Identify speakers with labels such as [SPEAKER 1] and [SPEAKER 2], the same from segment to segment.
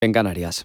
[SPEAKER 1] En Canarias.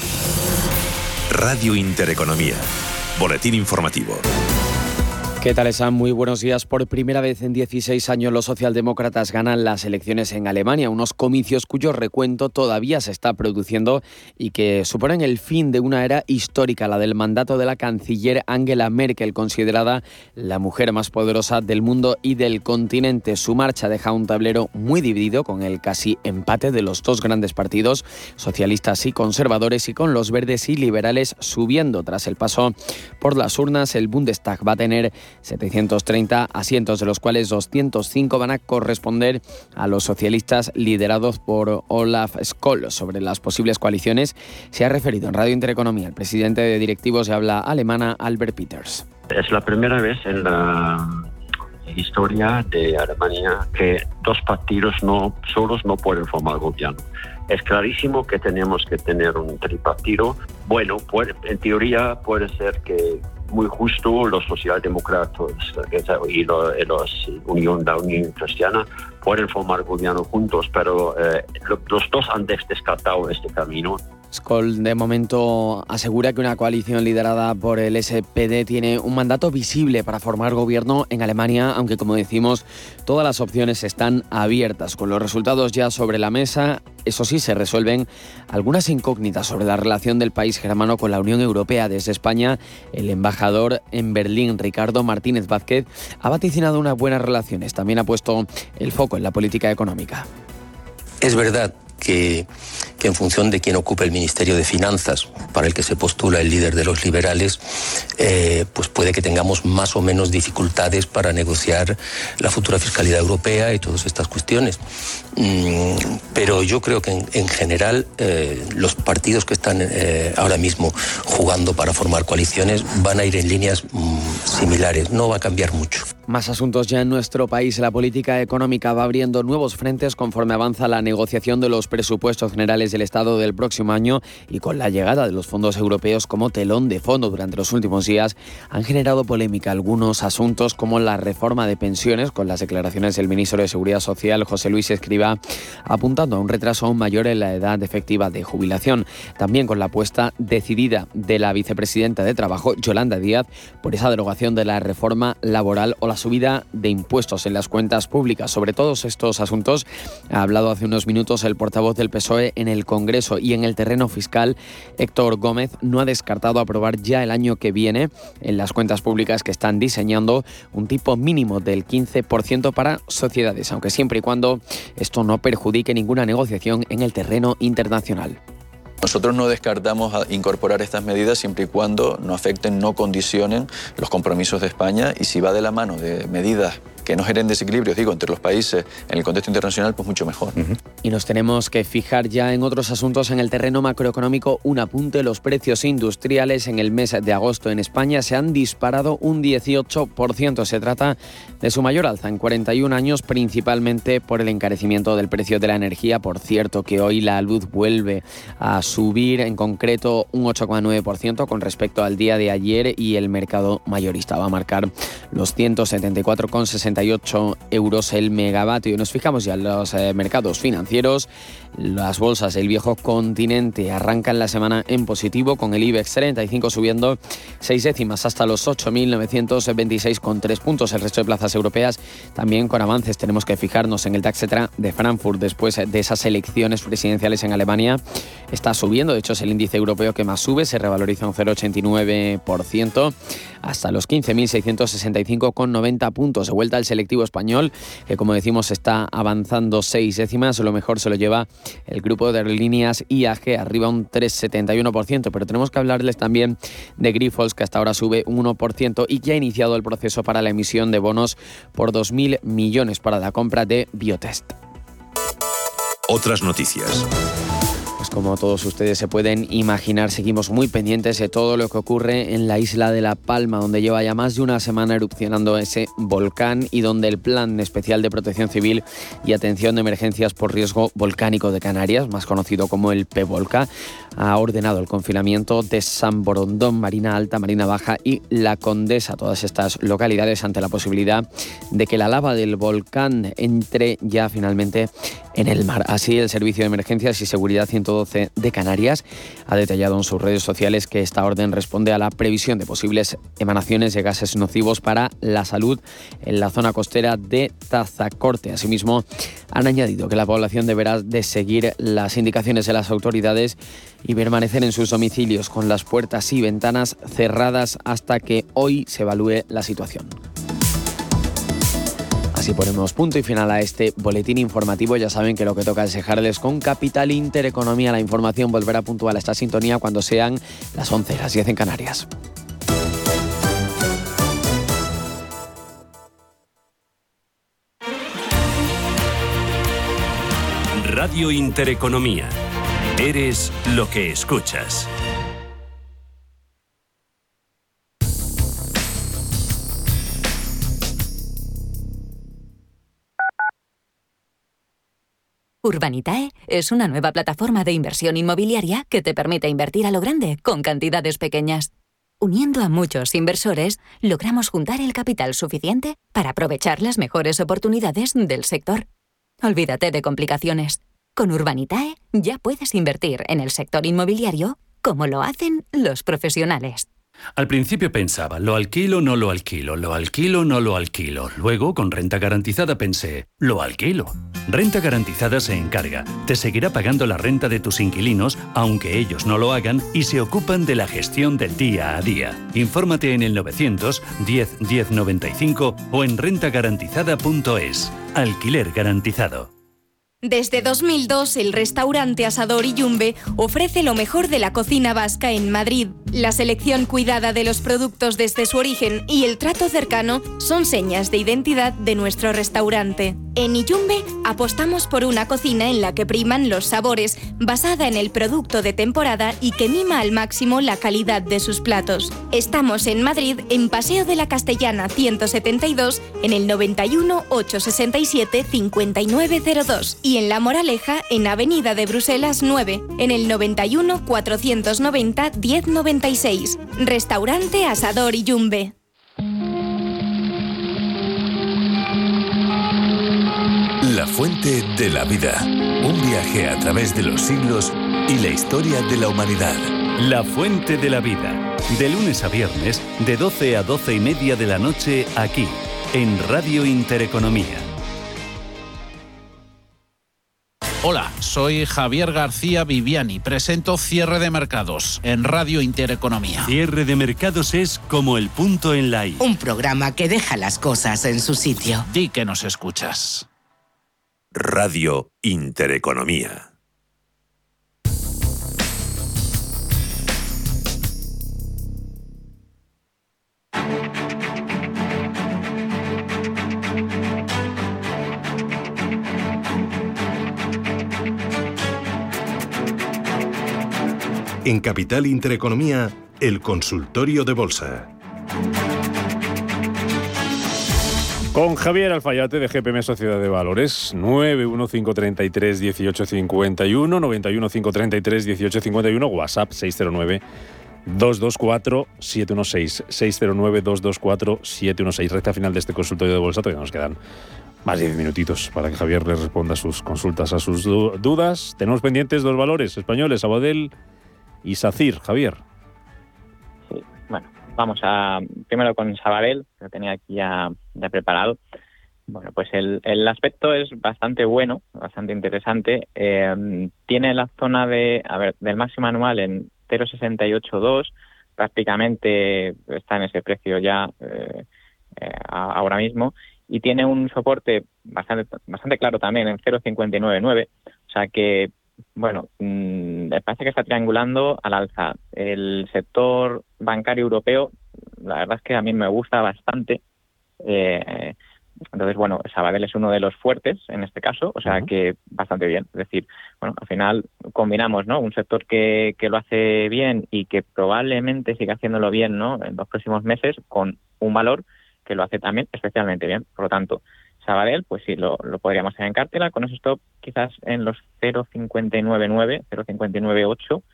[SPEAKER 2] Radio Intereconomía. Boletín informativo.
[SPEAKER 1] ¿Qué tal están? Muy buenos días. Por primera vez en 16 años los socialdemócratas ganan las elecciones en Alemania, unos comicios cuyo recuento todavía se está produciendo y que suponen el fin de una era histórica, la del mandato de la canciller Angela Merkel, considerada la mujer más poderosa del mundo y del continente. Su marcha deja un tablero muy dividido, con el casi empate de los dos grandes partidos, socialistas y conservadores, y con los verdes y liberales subiendo. Tras el paso por las urnas, el Bundestag va a tener 730 asientos, de los cuales 205 van a corresponder a los socialistas liderados por Olaf Scholz. Sobre las posibles coaliciones se ha referido en Radio Intereconomía el presidente de directivos de habla alemana, Albert Peters.
[SPEAKER 3] Es la primera vez en la historia de Alemania que dos partidos solos no pueden formar gobierno. Es clarísimo que tenemos que tener un tripartido. Bueno, en teoría puede ser que muy justo los socialdemócratas y la Unión Cristiana pueden formar gobierno juntos, pero los dos han descartado este camino.
[SPEAKER 1] Scholz de momento asegura que una coalición liderada por el SPD tiene un mandato visible para formar gobierno en Alemania, aunque, como decimos, todas las opciones están abiertas. Con los resultados ya sobre la mesa, eso sí, se resuelven algunas incógnitas sobre la relación del país germano con la Unión Europea. Desde España, el embajador en Berlín, Ricardo Martínez Vázquez, ha vaticinado unas buenas relaciones. También ha puesto el foco en la política económica.
[SPEAKER 4] Es verdad que en función de quién ocupe el Ministerio de Finanzas, para el que se postula el líder de los liberales, pues puede que tengamos más o menos dificultades para negociar la futura fiscalidad europea y todas estas cuestiones. Pero yo creo que en general los partidos que están ahora mismo jugando para formar coaliciones van a ir en líneas similares, no va a cambiar mucho.
[SPEAKER 1] Más asuntos ya en nuestro país. La política económica va abriendo nuevos frentes conforme avanza la negociación de los presupuestos generales del Estado del próximo año, y con la llegada de los fondos europeos como telón de fondo durante los últimos días han generado polémica algunos asuntos como la reforma de pensiones, con las declaraciones del ministro de Seguridad Social, José Luis Escrivá, apuntando a un retraso aún mayor en la edad efectiva de jubilación. También con la apuesta decidida de la vicepresidenta de Trabajo, Yolanda Díaz, por esa derogación de la reforma laboral o la subida de impuestos en las cuentas públicas. Sobre todos estos asuntos ha hablado hace unos minutos el portavoz del PSOE en el Congreso. Y en el terreno fiscal, Héctor Gómez no ha descartado aprobar ya el año que viene en las cuentas públicas que están diseñando un tipo mínimo del 15% para sociedades, aunque siempre y cuando esto no perjudique ninguna negociación en el terreno internacional.
[SPEAKER 5] Nosotros no descartamos incorporar estas medidas siempre y cuando no afecten, no condicionen los compromisos de España, y si va de la mano de medidas que no generen desequilibrios, entre los países en el contexto internacional, pues mucho mejor.
[SPEAKER 1] Y nos tenemos que fijar ya en otros asuntos en el terreno macroeconómico. Un apunte: los precios industriales en el mes de agosto en España se han disparado un 18%. Se trata de su mayor alza en 41 años, principalmente por el encarecimiento del precio de la energía. Por cierto, que hoy la luz vuelve a subir, en concreto un 8,9% con respecto al día de ayer, y el mercado mayorista va a marcar los 174,68 euros el megavatio. Y nos fijamos ya en los mercados financieros. Las bolsas del viejo continente arrancan la semana en positivo, con el IBEX 35 subiendo 6 décimas hasta los 8.926,3 puntos. El resto de plazas europeas también con avances. Tenemos que fijarnos en el DAX de Frankfurt después de esas elecciones presidenciales en Alemania. Está subiendo, de hecho es el índice europeo que más sube, se revaloriza un 0,89% hasta los 15.665,90 puntos. De vuelta al selectivo español, que como decimos está avanzando 6 décimas. Lo mejor se lo lleva el grupo de aerolíneas IAG, arriba un 3,71%, pero tenemos que hablarles también de Grifols, que hasta ahora sube un 1% y que ha iniciado el proceso para la emisión de bonos por 2.000 millones para la compra de Biotest.
[SPEAKER 2] Otras noticias.
[SPEAKER 1] Pues como todos ustedes se pueden imaginar, seguimos muy pendientes de todo lo que ocurre en la isla de La Palma, donde lleva ya más de una semana erupcionando ese volcán y donde el Plan Especial de Protección Civil y Atención de Emergencias por Riesgo Volcánico de Canarias, más conocido como el PEVOLCA, ha ordenado el confinamiento de San Borondón, Marina Alta, Marina Baja y La Condesa, todas estas localidades, ante la posibilidad de que la lava del volcán entre ya finalmente en el mar. Así, el Servicio de Emergencias y Seguridad 112 de Canarias ha detallado en sus redes sociales que esta orden responde a la previsión de posibles emanaciones de gases nocivos para la salud en la zona costera de Tazacorte. Asimismo, han añadido que la población deberá de seguir las indicaciones de las autoridades y permanecer en sus domicilios con las puertas y ventanas cerradas hasta que hoy se evalúe la situación. Así ponemos punto y final a este boletín informativo. Ya saben que lo que toca es dejarles con Capital Intereconomía. La información volverá puntual a esta sintonía cuando sean las 11, las 10 en Canarias.
[SPEAKER 2] Radio Intereconomía. Eres lo que escuchas.
[SPEAKER 6] Urbanitae es una nueva plataforma de inversión inmobiliaria que te permite invertir a lo grande con cantidades pequeñas. Uniendo a muchos inversores, logramos juntar el capital suficiente para aprovechar las mejores oportunidades del sector. Olvídate de complicaciones. Con Urbanitae ya puedes invertir en el sector inmobiliario como lo hacen los profesionales.
[SPEAKER 7] Al principio pensaba, lo alquilo, no lo alquilo, lo alquilo, no lo alquilo. Luego, con renta garantizada pensé, lo alquilo. Renta garantizada se encarga. Te seguirá pagando la renta de tus inquilinos, aunque ellos no lo hagan, y se ocupan de la gestión del día a día. Infórmate en el 900 10 10 95 o en rentagarantizada.es. Alquiler garantizado.
[SPEAKER 8] Desde 2002, el restaurante Asador y Yumbe ofrece lo mejor de la cocina vasca en Madrid. La selección cuidada de los productos desde su origen y el trato cercano son señas de identidad de nuestro restaurante. En Iyumbe apostamos por una cocina en la que priman los sabores, basada en el producto de temporada y que mima al máximo la calidad de sus platos. Estamos en Madrid, en Paseo de la Castellana 172, en el 91 867 5902 y en La Moraleja, en Avenida de Bruselas 9, en el 91 490 1096. Restaurante Asador Iyumbe.
[SPEAKER 2] La fuente de la vida. Un viaje a través de los siglos y la historia de la humanidad.
[SPEAKER 7] La fuente de la vida. De lunes a viernes, de 12 a 12 y media de la noche, aquí, en Radio Intereconomía.
[SPEAKER 9] Hola, soy Javier García Viviani. Presento Cierre de Mercados en Radio Intereconomía.
[SPEAKER 7] Cierre de Mercados es como el punto en la I.
[SPEAKER 10] Un programa que deja las cosas en su sitio.
[SPEAKER 9] Di que nos escuchas.
[SPEAKER 2] Radio Intereconomía.
[SPEAKER 11] En Capital Intereconomía, el consultorio de bolsa.
[SPEAKER 12] Con Javier Alfayate de GPM Sociedad de Valores, 915331851, 915331851, WhatsApp 609-224-716, 609-224-716. Recta final de este consultorio de bolsa, todavía nos quedan más de 10 minutitos para que Javier les responda a sus consultas, a sus dudas. Tenemos pendientes dos valores españoles, Sabadell y SACIR. Javier.
[SPEAKER 13] Sí, bueno, vamos a primero con Sabadell, que lo tenía aquí ya preparado. Bueno, pues el aspecto es bastante bueno, bastante interesante. Tiene la zona del máximo anual en 0,682, prácticamente está en ese precio ya ahora mismo, y tiene un soporte bastante claro también en 0,599, o sea que bueno, me parece que está triangulando al alza. El sector bancario europeo, la verdad es que a mí me gusta bastante. Entonces, bueno, Sabadell es uno de los fuertes en este caso, o sea que bastante bien. Es decir, bueno, al final combinamos, ¿no? Un sector que lo hace bien y que probablemente siga haciéndolo bien, ¿no? En los próximos meses, con un valor que lo hace también especialmente bien. Por lo tanto, Sabadell, pues sí, lo podríamos tener en cartera, con ese stop quizás en los 0,599, 0,598,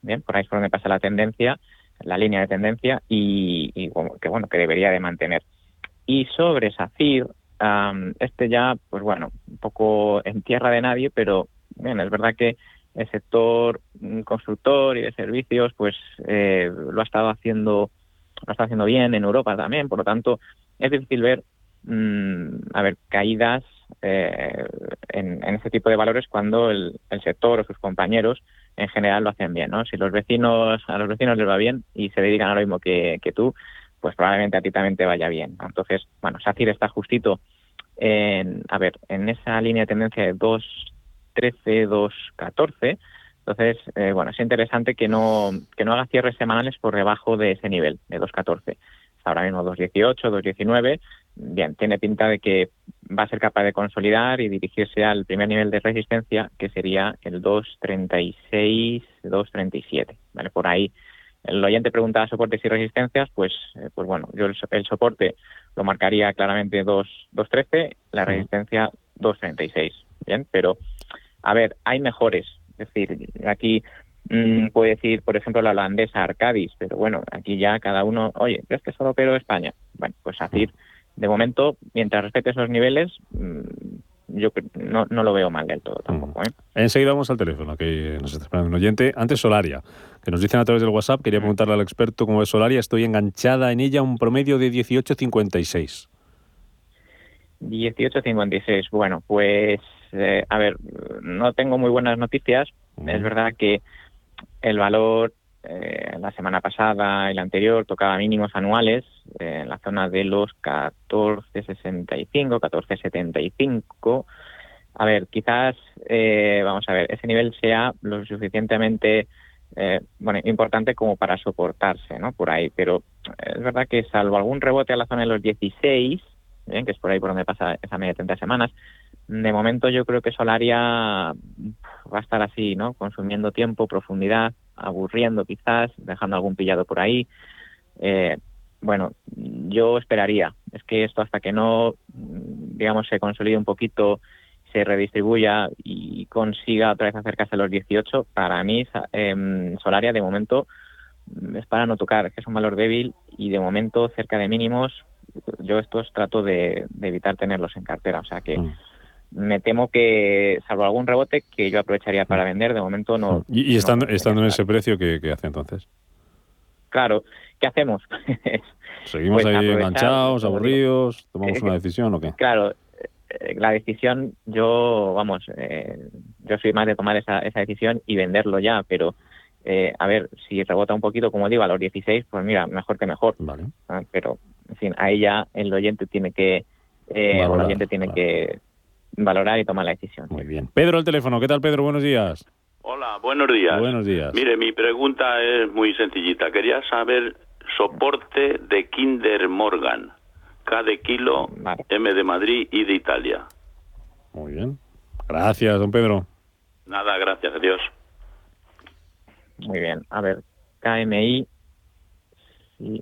[SPEAKER 13] bien, por ahí es por donde pasa la tendencia, la línea de tendencia, y que debería de mantener. Y sobre SACIR, ya, pues bueno, un poco en tierra de nadie, pero bien, es verdad que el sector constructor y de servicios, pues lo ha estado haciendo bien en Europa también, por lo tanto, es difícil ver caídas en este tipo de valores cuando el sector o sus compañeros en general lo hacen bien, ¿no? Si a los vecinos les va bien y se dedican a lo mismo que tú, pues probablemente a ti también te vaya bien. Entonces, bueno, SACIR está justito en esa línea de tendencia de 2.13, 2.14. Entonces, es interesante que no haga cierres semanales por debajo de ese nivel, de 2.14. Ahora mismo 2.18, 2.19. Bien, tiene pinta de que va a ser capaz de consolidar y dirigirse al primer nivel de resistencia, que sería el 2.36, 2.37. ¿Vale? Por ahí el oyente preguntaba soportes y resistencias, pues bueno, yo el soporte lo marcaría claramente 2.13, la resistencia 2.36. Bien, pero hay mejores. Es decir, aquí puede decir, por ejemplo, la holandesa Arcadis, pero bueno, aquí ya cada uno, oye, ¿crees que solo opero España? Bueno, pues SACIR, de momento, mientras respete esos niveles, yo no lo veo mal del todo tampoco.
[SPEAKER 12] Enseguida vamos al teléfono, que nos está esperando un oyente. Antes Solaria, que nos dicen a través del WhatsApp, quería preguntarle al experto cómo es Solaria, estoy enganchada en ella un promedio de 18,56.
[SPEAKER 13] 18,56, bueno, pues no tengo muy buenas noticias. Es verdad que el valor la semana pasada y la anterior tocaba mínimos anuales en la zona de los 14,65, 14,75. Quizás, ese nivel sea lo suficientemente importante como para soportarse, ¿no? Por ahí, pero es verdad que salvo algún rebote a la zona de los 16, que es por ahí por donde pasa esa media de 30 semanas, de momento yo creo que Solaria va a estar así, ¿no? Consumiendo tiempo, profundidad, aburriendo quizás, dejando algún pillado por ahí. Yo esperaría. Es que esto hasta que no, se consolide un poquito, se redistribuya y consiga otra vez acercarse a los 18, para mí Solaria de momento es para no tocar, que es un valor débil y de momento cerca de mínimos. Yo estos trato de evitar tenerlos en cartera, o sea que me temo que, salvo algún rebote, que yo aprovecharía para vender, de momento no.
[SPEAKER 12] ¿Y estando en ese precio, qué hace entonces?
[SPEAKER 13] Claro, ¿qué hacemos?
[SPEAKER 12] ¿Seguimos ahí enganchados, aburridos? ¿Tomamos una decisión o qué?
[SPEAKER 13] Claro, la decisión, yo soy más de tomar esa decisión y venderlo ya, pero si rebota un poquito, como digo, a los 16, pues mira, mejor que mejor.
[SPEAKER 12] Vale.
[SPEAKER 13] Pero, en fin, ahí ya el oyente tiene que valorar y tomar la decisión.
[SPEAKER 12] Muy bien. Pedro, el teléfono. ¿Qué tal, Pedro? Buenos días.
[SPEAKER 14] Hola, buenos días.
[SPEAKER 12] Buenos días.
[SPEAKER 14] Mire, mi pregunta es muy sencillita. Quería saber soporte de Kinder Morgan. K de kilo, M de Madrid y de Italia.
[SPEAKER 12] Muy bien. Gracias, don Pedro.
[SPEAKER 14] Nada, gracias, adiós.
[SPEAKER 13] Muy bien. KMI. Sí,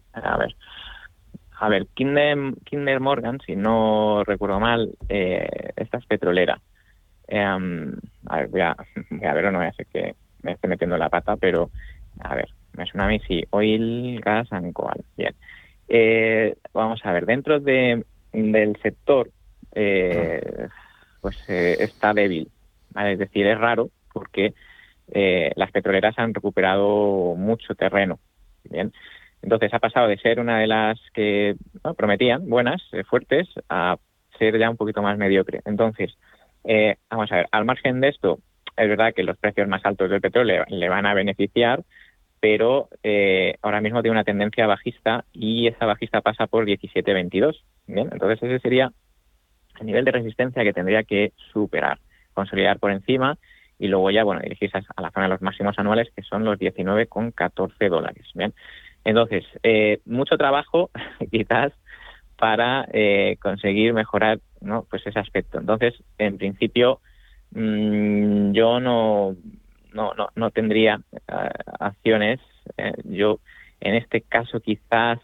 [SPEAKER 13] Kinder Morgan, si no recuerdo mal, esta es petrolera. Voy a ver, no voy a hacer que me esté metiendo la pata, pero me suena a mí, sí, Oil, Gas and Coal. Bien. Vamos a ver, dentro del sector, está débil, ¿vale? Es decir, es raro porque las petroleras han recuperado mucho terreno. Bien. Entonces ha pasado de ser una de las que prometían buenas, fuertes, a ser ya un poquito más mediocre. Entonces, vamos a ver, al margen de esto, es verdad que los precios más altos del petróleo le van a beneficiar, pero ahora mismo tiene una tendencia bajista y esa bajista pasa por 17.22. Bien, entonces ese sería el nivel de resistencia que tendría que superar, consolidar por encima y luego ya, dirigirse a la zona de los máximos anuales, que son los $19,14. Bien. Entonces, mucho trabajo quizás para conseguir mejorar, ¿no?, pues ese aspecto. Entonces, en principio, yo no tendría acciones. Yo, en este caso, quizás,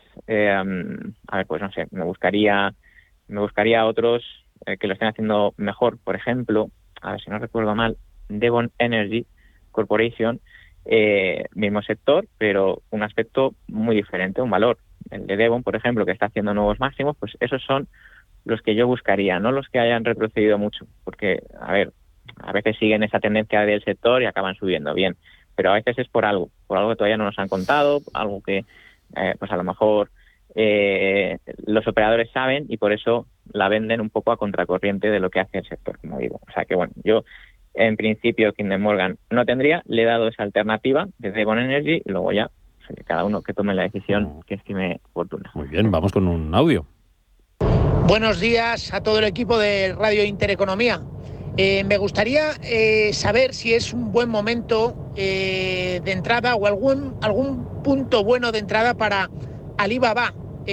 [SPEAKER 13] me buscaría otros que lo estén haciendo mejor. Por ejemplo, si no recuerdo mal, Devon Energy Corporation, mismo sector, pero un aspecto muy diferente, un valor. El de Devon, por ejemplo, que está haciendo nuevos máximos, pues esos son los que yo buscaría, no los que hayan retrocedido mucho, porque, a veces siguen esa tendencia del sector y acaban subiendo, bien, pero a veces es por algo que todavía no nos han contado, algo que pues a lo mejor los operadores saben y por eso la venden un poco a contracorriente de lo que hace el sector, como digo. O sea que bueno, yo en principio Kinder Morgan no tendría, le he dado esa alternativa de Devon Energy y luego ya cada uno que tome la decisión que estime oportuna.
[SPEAKER 12] Muy bien, vamos con un audio.
[SPEAKER 15] Buenos días a todo el equipo de Radio Intereconomía. Me gustaría saber si es un buen momento de entrada o algún punto bueno de entrada para Alibaba.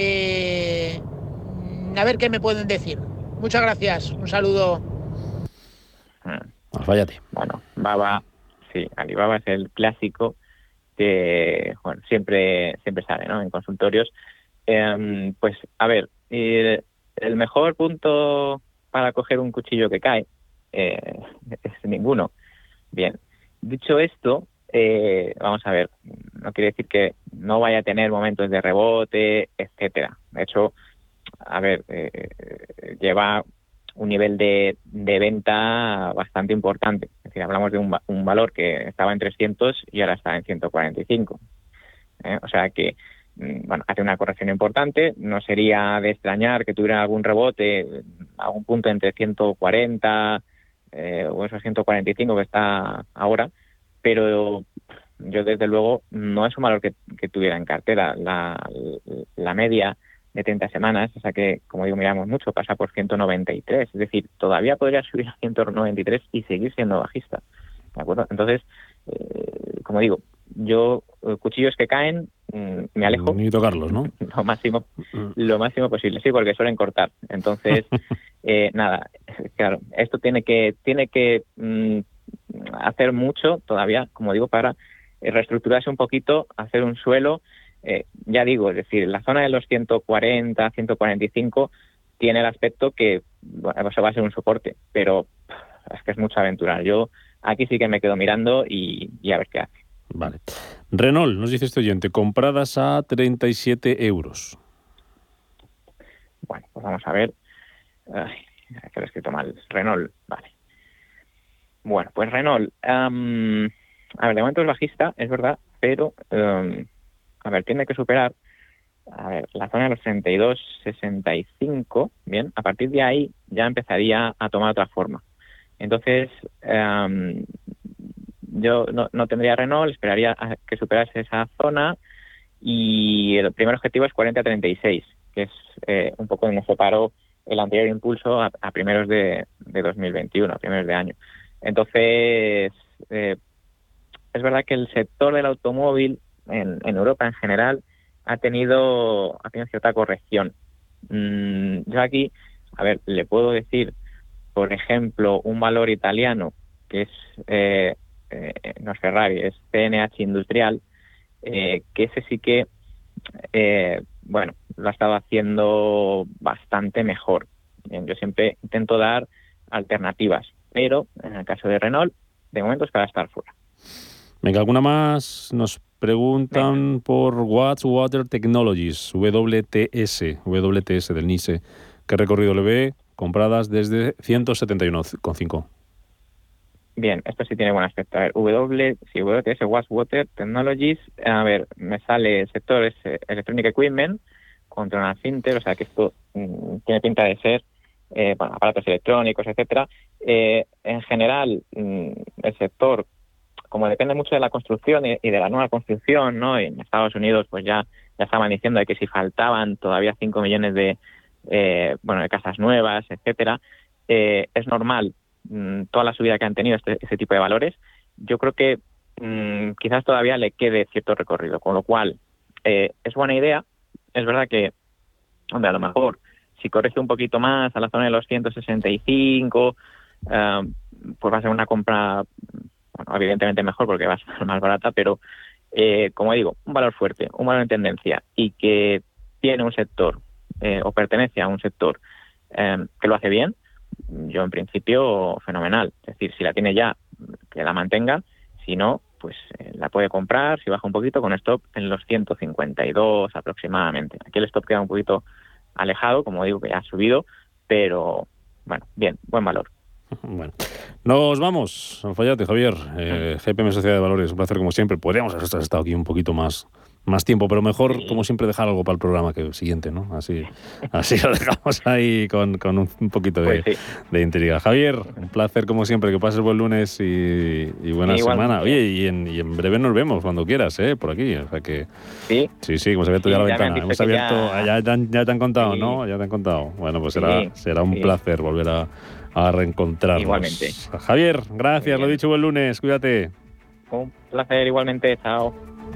[SPEAKER 15] A ver qué me pueden decir. Muchas gracias. Un saludo.
[SPEAKER 12] Váyate.
[SPEAKER 13] Bueno, Alibaba es el clásico que siempre sale, ¿no? En consultorios. Pues a ver, el mejor punto para coger un cuchillo que cae es ninguno. Bien, dicho esto, vamos a ver, no quiere decir que no vaya a tener momentos de rebote, etcétera. De hecho, a ver, lleva un nivel de venta bastante importante. Es decir, hablamos de un valor que estaba en 300 y ahora está en 145. O sea que, bueno, hace una corrección importante. No sería de extrañar que tuviera algún rebote, algún punto entre 140 o esos 145 que está ahora, pero yo desde luego no es un valor que tuviera en cartera. La media de 30 semanas, o sea que, como digo, miramos mucho, pasa por 193, es decir, todavía podría subir a 193 y seguir siendo bajista, ¿de acuerdo? Entonces, como digo, yo, cuchillos que caen, me alejo.
[SPEAKER 12] Ni tocarlos, ¿no?
[SPEAKER 13] Lo máximo posible, sí, porque suelen cortar. Entonces, nada, claro, esto tiene que hacer mucho todavía, como digo, para reestructurarse un poquito, hacer un suelo. Ya digo, es decir, la zona de los 140, 145 tiene el aspecto que eso va a ser un soporte, pero es que es mucha aventura. Yo aquí sí que me quedo mirando y a ver qué hace.
[SPEAKER 12] Vale. Renault, nos dice este oyente, compradas a 37 euros.
[SPEAKER 13] Bueno, pues vamos a ver. Que lo he escrito mal. Renault, vale. Bueno, pues Renault, a ver, de momento es bajista, es verdad, pero a ver, tiene que superar la zona de los 32,65, bien, a partir de ahí ya empezaría a tomar otra forma. Entonces, yo no tendría Renault, esperaría a que superase esa zona y el primer objetivo es 40,36, que es un poco donde se paró el anterior impulso a primeros de 2021, a primeros de año. Entonces, es verdad que el sector del automóvil en Europa en general ha tenido cierta corrección. Yo aquí, a ver, le puedo decir, por ejemplo, un valor italiano que es no es Ferrari, es CNH Industrial, que ese sí que bueno, lo ha estado haciendo bastante mejor. Bien, yo siempre intento dar alternativas, pero en el caso de Renault, de momento es para estar fuera.
[SPEAKER 12] Venga, ¿alguna más? Nos preguntan por Watts Water Technologies, WTS del NISE. ¿Qué recorrido le ve? Compradas desde 171,5.
[SPEAKER 13] Bien, esto sí tiene buen aspecto. A ver, WTS, Watts Water Technologies, a ver, me sale sector Electronic Equipment contra una fintech, o sea que esto tiene pinta de ser bueno, aparatos electrónicos, etcétera. En general, el sector, como depende mucho de la construcción y de la nueva construcción, ¿no? En Estados Unidos pues ya estaban diciendo de que si faltaban todavía 5 millones de casas nuevas, etcétera, es normal toda la subida que han tenido este tipo de valores. Yo creo que quizás todavía le quede cierto recorrido, con lo cual es buena idea. Es verdad que, hombre, a lo mejor si corrige un poquito más a la zona de los 165, pues va a ser una compra, bueno, evidentemente mejor porque va a ser más barata, pero como digo, un valor fuerte, un valor en tendencia y que tiene un sector o pertenece a un sector que lo hace bien, yo en principio fenomenal. Es decir, si la tiene ya, que la mantenga. si no, pues la puede comprar si baja un poquito con stop en los 152 aproximadamente. Aquí el stop queda un poquito alejado, como digo, que ya ha subido, pero bueno, bien, buen valor.
[SPEAKER 12] Bueno, nos vamos. Fallate, Javier. GPM Sociedad de Valores, un placer como siempre. Podríamos haber estado aquí un poquito más tiempo, pero mejor, como siempre, dejar algo para el programa que el siguiente, ¿no? Así lo dejamos ahí con un poquito de intriga. Javier, un placer como siempre, que pases buen lunes y buena semana. Oye, y en breve nos vemos cuando quieras, por aquí. O sea que sí, hemos abierto ya la ventana. Hemos abierto, ya te han contado, ¿no? Ya te han contado. Bueno, pues será un placer volver a reencontrarnos.
[SPEAKER 13] Igualmente.
[SPEAKER 12] Javier, gracias, lo dicho, buen lunes, cuídate.
[SPEAKER 13] Un placer, igualmente, chao.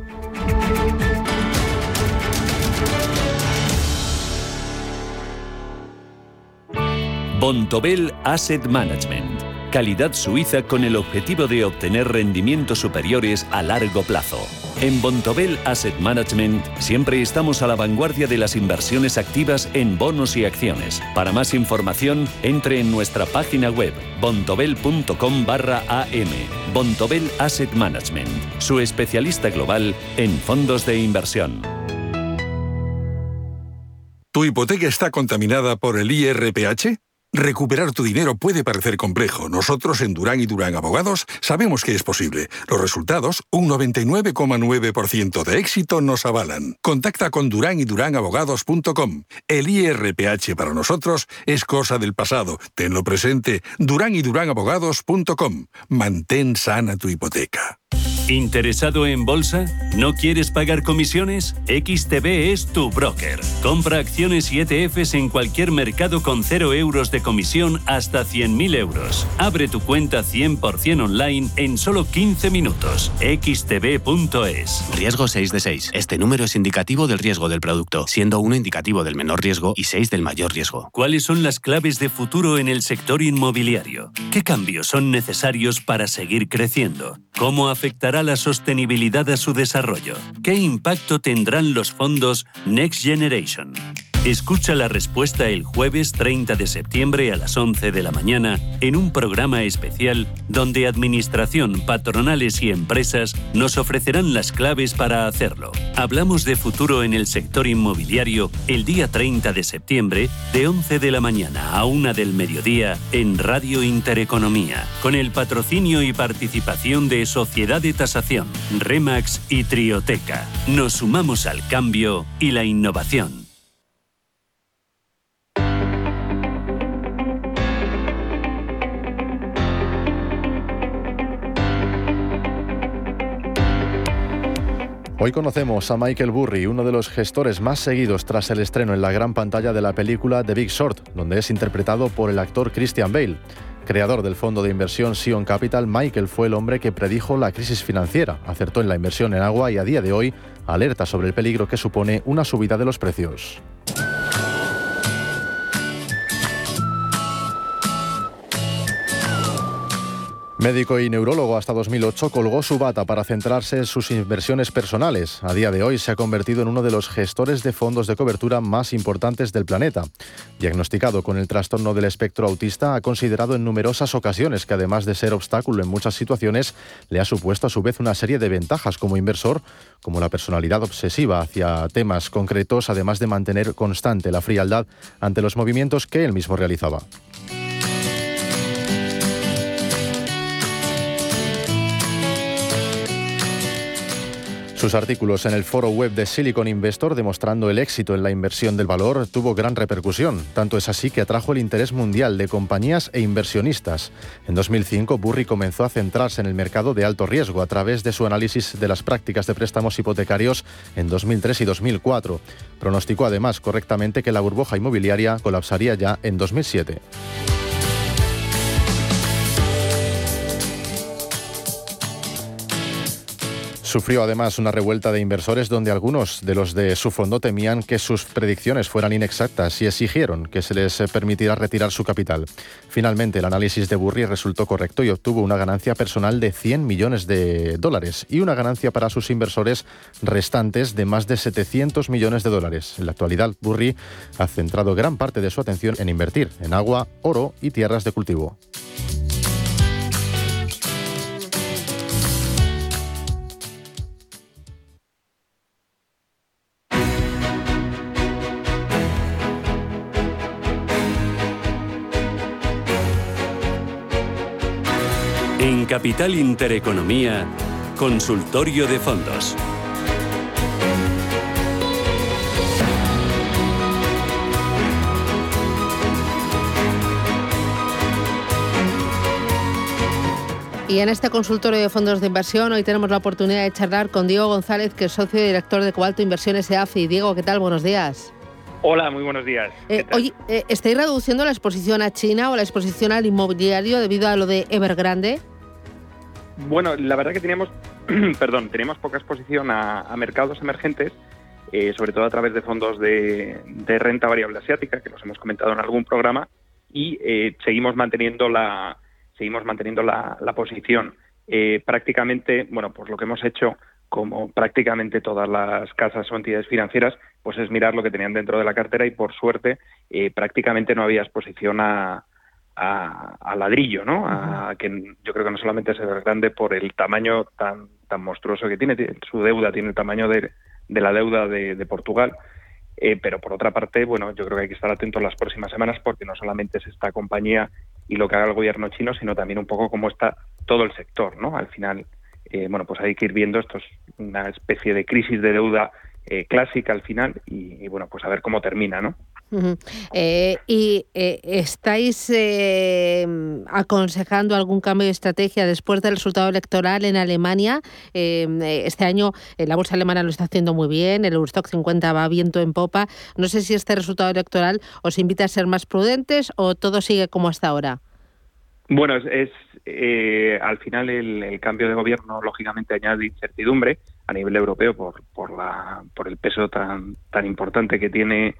[SPEAKER 2] Bontobel Asset Management. Calidad suiza con el objetivo de obtener rendimientos superiores a largo plazo. En Bontobel Asset Management siempre estamos a la vanguardia de las inversiones activas en bonos y acciones. Para más información, entre en nuestra página web bontobel.com/am. Bontobel Asset Management, su especialista global en fondos de inversión.
[SPEAKER 16] ¿Tu hipoteca está contaminada por el IRPH? Recuperar tu dinero puede parecer complejo. Nosotros en Durán y Durán Abogados sabemos que es posible. Los resultados, un 99,9% de éxito, nos avalan. Contacta con duranyduranAbogados.com. El IRPH para nosotros es cosa del pasado. Tenlo presente. duranyduranAbogados.com. Mantén sana tu hipoteca.
[SPEAKER 7] ¿Interesado en bolsa? ¿No quieres pagar comisiones? XTB es tu broker. Compra acciones y ETFs en cualquier mercado con 0 euros de comisión hasta 100.000 euros. Abre tu cuenta 100% online en solo 15 minutos. xtb.es.
[SPEAKER 17] Riesgo 6 de 6. Este número es indicativo del riesgo del producto, siendo 1 indicativo del menor riesgo y 6 del mayor riesgo.
[SPEAKER 7] ¿Cuáles son las claves de futuro en el sector inmobiliario? ¿Qué cambios son necesarios para seguir creciendo? ¿Cómo afectará la sostenibilidad a su desarrollo? ¿Qué impacto tendrán los fondos Next Generation? Escucha la respuesta el jueves 30 de septiembre a las 11 de la mañana en un programa especial donde Administración, patronales y empresas nos ofrecerán las claves para hacerlo. Hablamos de futuro en el sector inmobiliario el día 30 de septiembre de 11 de la mañana a 1 del mediodía en Radio Intereconomía, con el patrocinio y participación de Sociedad de Tasación, Remax y Trioteca. Nos sumamos al cambio y la innovación.
[SPEAKER 18] Hoy conocemos a Michael Burry, uno de los gestores más seguidos tras el estreno en la gran pantalla de la película The Big Short, donde es interpretado por el actor Christian Bale. Creador del fondo de inversión Sion Capital, Michael fue el hombre que predijo la crisis financiera, acertó en la inversión en agua y a día de hoy alerta sobre el peligro que supone una subida de los precios. Médico y neurólogo hasta 2008, colgó su bata para centrarse en sus inversiones personales. A día de hoy se ha convertido en uno de los gestores de fondos de cobertura más importantes del planeta. Diagnosticado con el trastorno del espectro autista, ha considerado en numerosas ocasiones que además de ser obstáculo en muchas situaciones, le ha supuesto a su vez una serie de ventajas como inversor, como la personalidad obsesiva hacia temas concretos, además de mantener constante la frialdad ante los movimientos que él mismo realizaba. Sus artículos en el foro web de Silicon Investor demostrando el éxito en la inversión del valor tuvo gran repercusión. Tanto es así que atrajo el interés mundial de compañías e inversionistas. En 2005, Burry comenzó a centrarse en el mercado de alto riesgo a través de su análisis de las prácticas de préstamos hipotecarios en 2003 y 2004. Pronosticó además correctamente que la burbuja inmobiliaria colapsaría ya en 2007. Sufrió además una revuelta de inversores donde algunos de los de su fondo temían que sus predicciones fueran inexactas y exigieron que se les permitiera retirar su capital. Finalmente, el análisis de Burry resultó correcto y obtuvo una ganancia personal de $100 millones y una ganancia para sus inversores restantes de más de $700 millones. En la actualidad, Burry ha centrado gran parte de su atención en invertir en agua, oro y tierras de cultivo.
[SPEAKER 2] En Capital Intereconomía, Consultorio de Fondos.
[SPEAKER 19] Y en este consultorio de fondos de inversión hoy tenemos la oportunidad de charlar con Diego González, que es socio y director de Cobalto Inversiones EAFI. Diego, ¿qué tal? Buenos días.
[SPEAKER 20] Hola, muy buenos días.
[SPEAKER 19] Oye, ¿estáis reduciendo la exposición a China o la exposición al inmobiliario debido a lo de Evergrande?
[SPEAKER 20] Bueno, la verdad que teníamos poca exposición a mercados emergentes, sobre todo a través de fondos de renta variable asiática, que los hemos comentado en algún programa, y seguimos manteniendo la posición. Prácticamente, bueno, pues lo que hemos hecho, como prácticamente todas las casas o entidades financieras, pues es mirar lo que tenían dentro de la cartera y, por suerte, prácticamente no había exposición a ladrillo, ¿no? Que yo creo que no solamente es Evergrande por el tamaño tan monstruoso que tiene, su deuda tiene el tamaño de la deuda de Portugal, pero por otra parte, bueno, yo creo que hay que estar atentos las próximas semanas, porque no solamente es esta compañía y lo que haga el gobierno chino, sino también un poco cómo está todo el sector, ¿no? Al final, bueno, pues hay que ir viendo, esto es una especie de crisis de deuda clásica al final, y bueno, pues a ver cómo termina, ¿no?
[SPEAKER 19] ¿Estáis aconsejando algún cambio de estrategia después del resultado electoral en Alemania? Este año la bolsa alemana lo está haciendo muy bien, el Eurostoxx 50 va viento en popa. No sé si este resultado electoral os invita a ser más prudentes o todo sigue como hasta ahora.
[SPEAKER 20] Bueno, al final el cambio de gobierno lógicamente añade incertidumbre a nivel europeo por el peso tan importante que tiene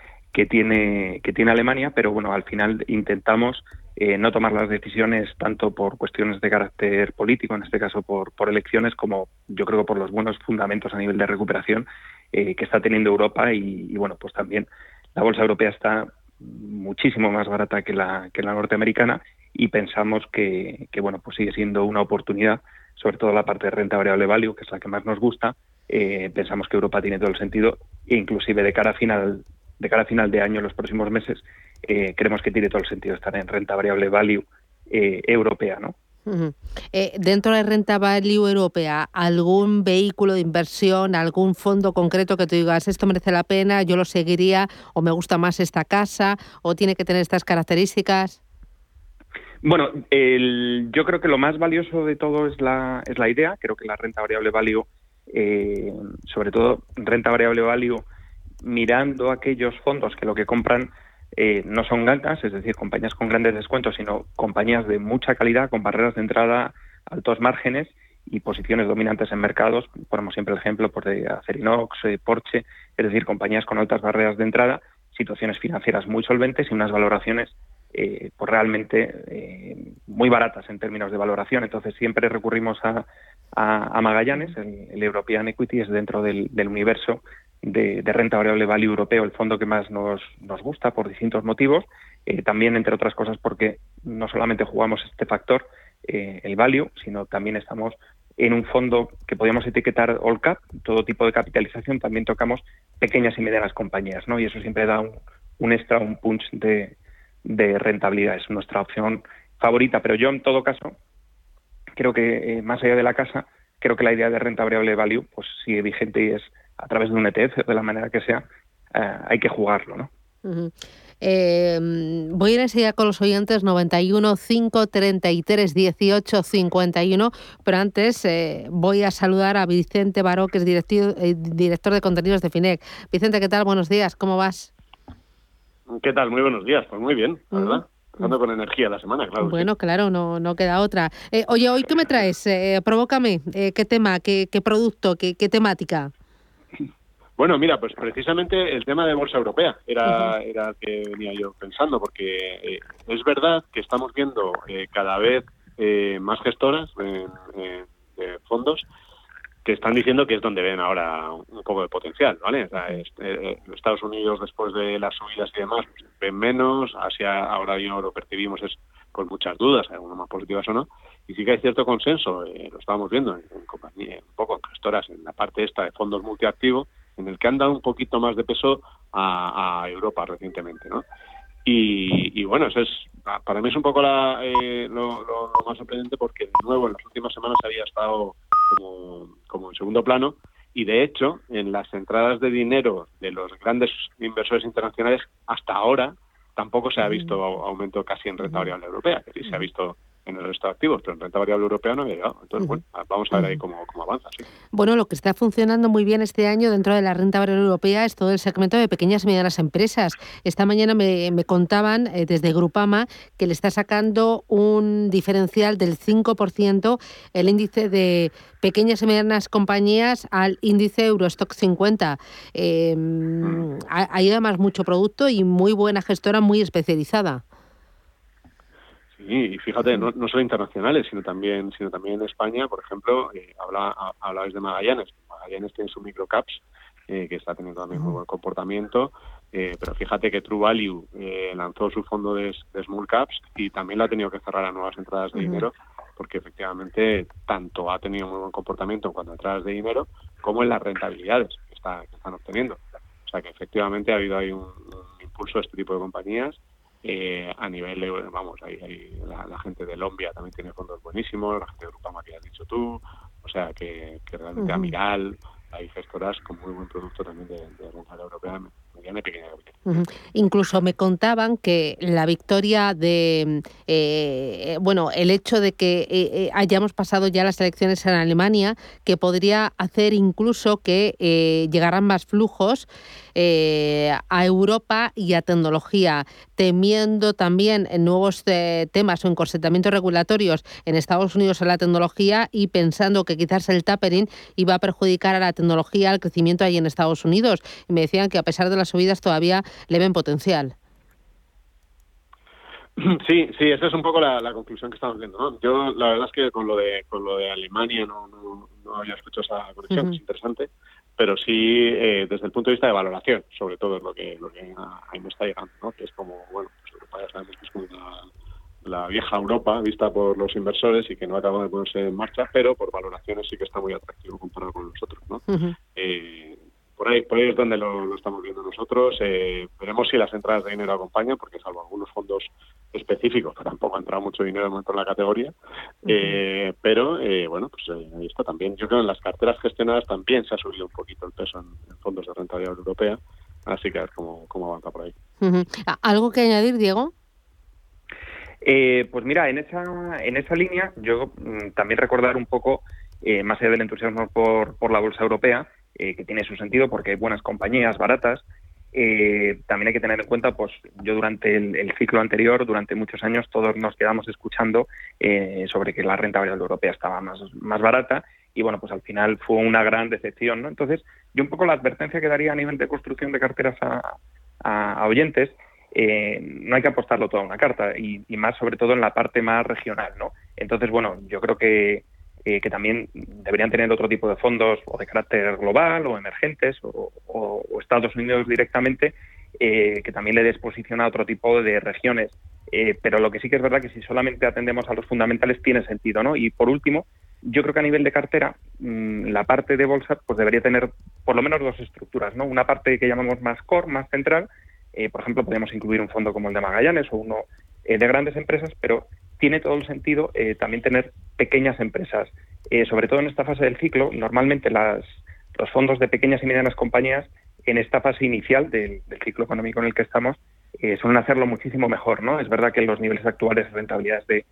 [SPEAKER 20] Alemania, pero bueno, al final intentamos no tomar las decisiones tanto por cuestiones de carácter político, en este caso por elecciones, como yo creo por los buenos fundamentos a nivel de recuperación que está teniendo Europa, y bueno, pues también la bolsa europea está muchísimo más barata que la norteamericana, y pensamos que bueno, pues sigue siendo una oportunidad, sobre todo la parte de renta variable value, que es la que más nos gusta. Pensamos que Europa tiene todo el sentido, e inclusive de cara a final de año, en los próximos meses, creemos que tiene todo el sentido estar en renta variable value europea, ¿no?
[SPEAKER 19] Dentro de renta value europea, ¿algún vehículo de inversión, algún fondo concreto que tú digas, esto merece la pena, yo lo seguiría, o me gusta más esta casa, o tiene que tener estas características?
[SPEAKER 20] Bueno, yo creo que lo más valioso de todo es la idea. Creo que la renta variable value, sobre todo renta variable value, mirando aquellos fondos que lo que compran no son gancas, es decir, compañías con grandes descuentos, sino compañías de mucha calidad, con barreras de entrada, altos márgenes y posiciones dominantes en mercados. Ponemos siempre el ejemplo de Acerinox, Porsche, es decir, compañías con altas barreras de entrada, situaciones financieras muy solventes y unas valoraciones pues realmente muy baratas en términos de valoración. Entonces siempre recurrimos a Magallanes, el European Equity es dentro del universo de renta variable value europeo el fondo que más nos gusta por distintos motivos, también entre otras cosas porque no solamente jugamos este factor, el value, sino también estamos en un fondo que podríamos etiquetar all cap, todo tipo de capitalización, también tocamos pequeñas y medianas compañías, ¿no? Y eso siempre da un extra, un punch de rentabilidad, es nuestra opción favorita. Pero yo en todo caso creo que más allá de la casa, creo que la idea de renta variable value pues sigue vigente, y es a través de un ETF, de la manera que sea, hay que jugarlo, ¿no?
[SPEAKER 19] Voy a ir enseguida con los oyentes 91 533 18 51, pero antes voy a saludar a Vicente Baró, que es director de contenidos de FINEC. Vicente, ¿qué tal? Buenos días, ¿cómo vas?
[SPEAKER 21] ¿Qué tal? Muy buenos días, pues muy bien, la verdad. Empezando con energía la semana, claro.
[SPEAKER 19] Bueno, claro, no queda otra. Oye, ¿hoy qué me traes? Provócame. ¿Qué tema, qué producto, qué temática?
[SPEAKER 21] Bueno, mira, pues precisamente el tema de bolsa europea era el que venía yo pensando, porque es verdad que estamos viendo cada vez más gestoras de fondos que están diciendo que es donde ven ahora un poco de potencial, ¿vale? O sea, Estados Unidos, después de las subidas y demás, pues, ven menos. Asia, ahora yo lo percibimos es con muchas dudas, algunas más positivas o no, y sí que hay cierto consenso, lo estábamos viendo en compañía, un poco en gestoras, en la parte esta de fondos multiactivos, en el que han dado un poquito más de peso a Europa recientemente, ¿no? Y bueno, eso es, para mí es un poco lo más sorprendente, porque de nuevo en las últimas semanas había estado como en segundo plano, y de hecho en las entradas de dinero de los grandes inversores internacionales hasta ahora tampoco se ha visto aumento casi en renta variable europea, que sí se ha visto en el resto de activos, pero en renta variable europea no había llegado. Entonces, bueno, vamos a ver ahí cómo avanza. Sí.
[SPEAKER 19] Bueno, lo que está funcionando muy bien este año dentro de la renta variable europea es todo el segmento de pequeñas y medianas empresas. Esta mañana me contaban desde Grupama que le está sacando un diferencial del 5% el índice de pequeñas y medianas compañías al índice Eurostock 50. Hay además mucho producto y muy buena gestora, muy especializada.
[SPEAKER 21] Sí, y fíjate, no solo internacionales, sino también en España, por ejemplo, hablabais de Magallanes. Magallanes tiene su microcaps, que está teniendo también muy buen comportamiento, pero fíjate que True Value lanzó su fondo de small caps y también lo ha tenido que cerrar a nuevas entradas de dinero, porque efectivamente tanto ha tenido muy buen comportamiento en cuanto a entradas de dinero como en las rentabilidades que están obteniendo. O sea que efectivamente ha habido ahí un impulso de este tipo de compañías. A nivel, la gente de Lombia también tiene fondos buenísimos, la gente de Grupama que ya has dicho tú, o sea que realmente Amiral, hay gestoras con muy buen producto también de renta europea, mediana y pequeña capital.
[SPEAKER 19] Incluso me contaban que la victoria de, el hecho de que hayamos pasado ya las elecciones en Alemania, que podría hacer incluso que llegaran más flujos a Europa y a tecnología, temiendo también en nuevos temas o encorsetamientos regulatorios en Estados Unidos a la tecnología y pensando que quizás el tapering iba a perjudicar a la tecnología, al crecimiento ahí en Estados Unidos. Y me decían que a pesar de las subidas todavía le ven potencial.
[SPEAKER 21] Sí, esa es un poco la conclusión que estamos viendo, ¿no? Yo la verdad es que con lo de Alemania no había escuchado esa conexión, que es interesante, pero sí desde el punto de vista de valoración, sobre todo es lo que ahí me está llegando, ¿no? Que es como, bueno, pues Europa ya sabemos que es como la vieja Europa vista por los inversores y que no acaba de ponerse en marcha, pero por valoraciones sí que está muy atractivo comparado con nosotros, ¿no? Por ahí es donde lo estamos viendo nosotros. Veremos si las entradas de dinero acompañan, porque salvo algunos fondos específicos, que tampoco ha entrado mucho dinero de momento en la categoría, pero bueno, pues ahí está también. Yo creo que en las carteras gestionadas también se ha subido un poquito el peso en fondos de renta variable europea, así que a ver cómo avanza por ahí.
[SPEAKER 19] ¿Algo que añadir, Diego?
[SPEAKER 20] Pues mira, en esa línea yo también recordar un poco, más allá del entusiasmo por la bolsa europea, que tiene su sentido porque hay buenas compañías baratas. También hay que tener en cuenta, pues yo durante el ciclo anterior, durante muchos años, todos nos quedamos escuchando sobre que la renta variable europea estaba más barata y bueno, pues al final fue una gran decepción, ¿no? Entonces, yo un poco la advertencia que daría a nivel de construcción de carteras a oyentes, no hay que apostarlo todo a una carta y más sobre todo en la parte más regional, ¿no? Entonces, bueno, yo creo que también deberían tener otro tipo de fondos o de carácter global o emergentes o Estados Unidos directamente, que también le des posición a otro tipo de regiones. Pero lo que sí que es verdad que si solamente atendemos a los fundamentales tiene sentido, ¿no? Y por último, yo creo que a nivel de cartera, la parte de bolsa pues debería tener por lo menos dos estructuras, ¿no? Una parte que llamamos más core, más central. Por ejemplo, podemos incluir un fondo como el de Magallanes o uno de grandes empresas, pero tiene todo el sentido también tener pequeñas empresas. Sobre todo en esta fase del ciclo, normalmente los fondos de pequeñas y medianas compañías en esta fase inicial del ciclo económico en el que estamos suelen hacerlo muchísimo mejor, ¿no? Es verdad que en los niveles actuales de rentabilidades de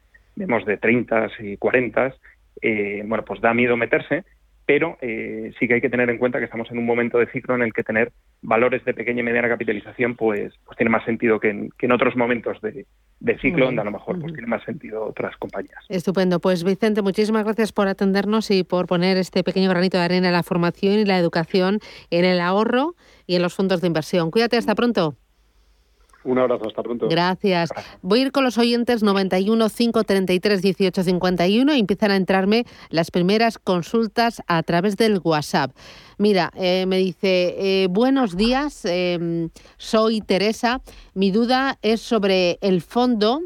[SPEAKER 20] 30 y 40, bueno, pues da miedo meterse, pero sí que hay que tener en cuenta que estamos en un momento de ciclo en el que tener valores de pequeña y mediana capitalización pues tiene más sentido que en otros momentos de ciclo donde a lo mejor pues tiene más sentido otras compañías.
[SPEAKER 19] Estupendo. Pues Vicente, muchísimas gracias por atendernos y por poner este pequeño granito de arena en la formación y la educación, en el ahorro y en los fondos de inversión. Cuídate, hasta pronto.
[SPEAKER 21] Un abrazo, hasta pronto.
[SPEAKER 19] Gracias. Voy a ir con los oyentes 91 533 18 51 y empiezan a entrarme las primeras consultas a través del WhatsApp. Mira, me dice, buenos días, soy Teresa. Mi duda es sobre el fondo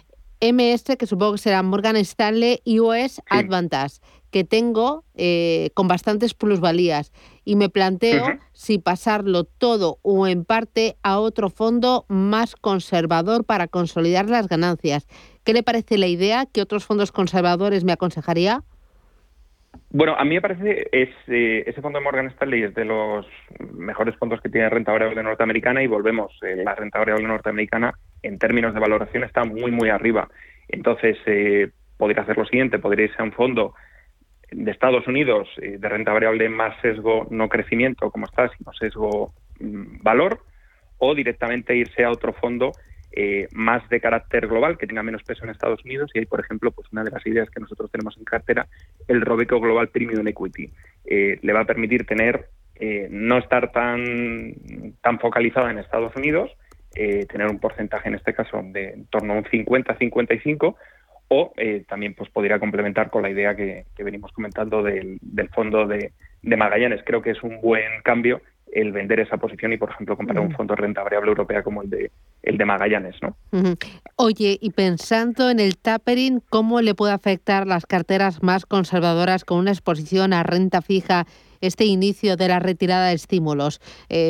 [SPEAKER 19] MS, que supongo que será Morgan Stanley US Advantage, que tengo con bastantes plusvalías y me planteo si pasarlo todo o en parte a otro fondo más conservador para consolidar las ganancias. ¿Qué le parece la idea? ¿Qué otros fondos conservadores me aconsejaría?
[SPEAKER 20] Bueno, a mí me parece ese fondo de Morgan Stanley es de los mejores fondos que tiene renta variable norteamericana, y volvemos, la renta variable norteamericana en términos de valoración está muy, muy arriba. Entonces, podría hacer lo siguiente, podría irse a un fondo de Estados Unidos de renta variable más sesgo no crecimiento, como está, sino sesgo valor, o directamente irse a otro fondo más de carácter global, que tenga menos peso en Estados Unidos. Y ahí, por ejemplo, pues una de las ideas que nosotros tenemos en cartera, el Robeco Global Premium Equity. Le va a permitir tener, no estar tan focalizada en Estados Unidos, tener un porcentaje, en este caso, de en torno a un 50-55%, o también pues podría complementar con la idea que venimos comentando del fondo de Magallanes. Creo que es un buen cambio el vender esa posición y, por ejemplo, comprar un fondo de renta variable europea como el de Magallanes, ¿no?
[SPEAKER 19] Oye, y pensando en el tapering, ¿cómo le puede afectar las carteras más conservadoras con una exposición a renta fija este inicio de la retirada de estímulos?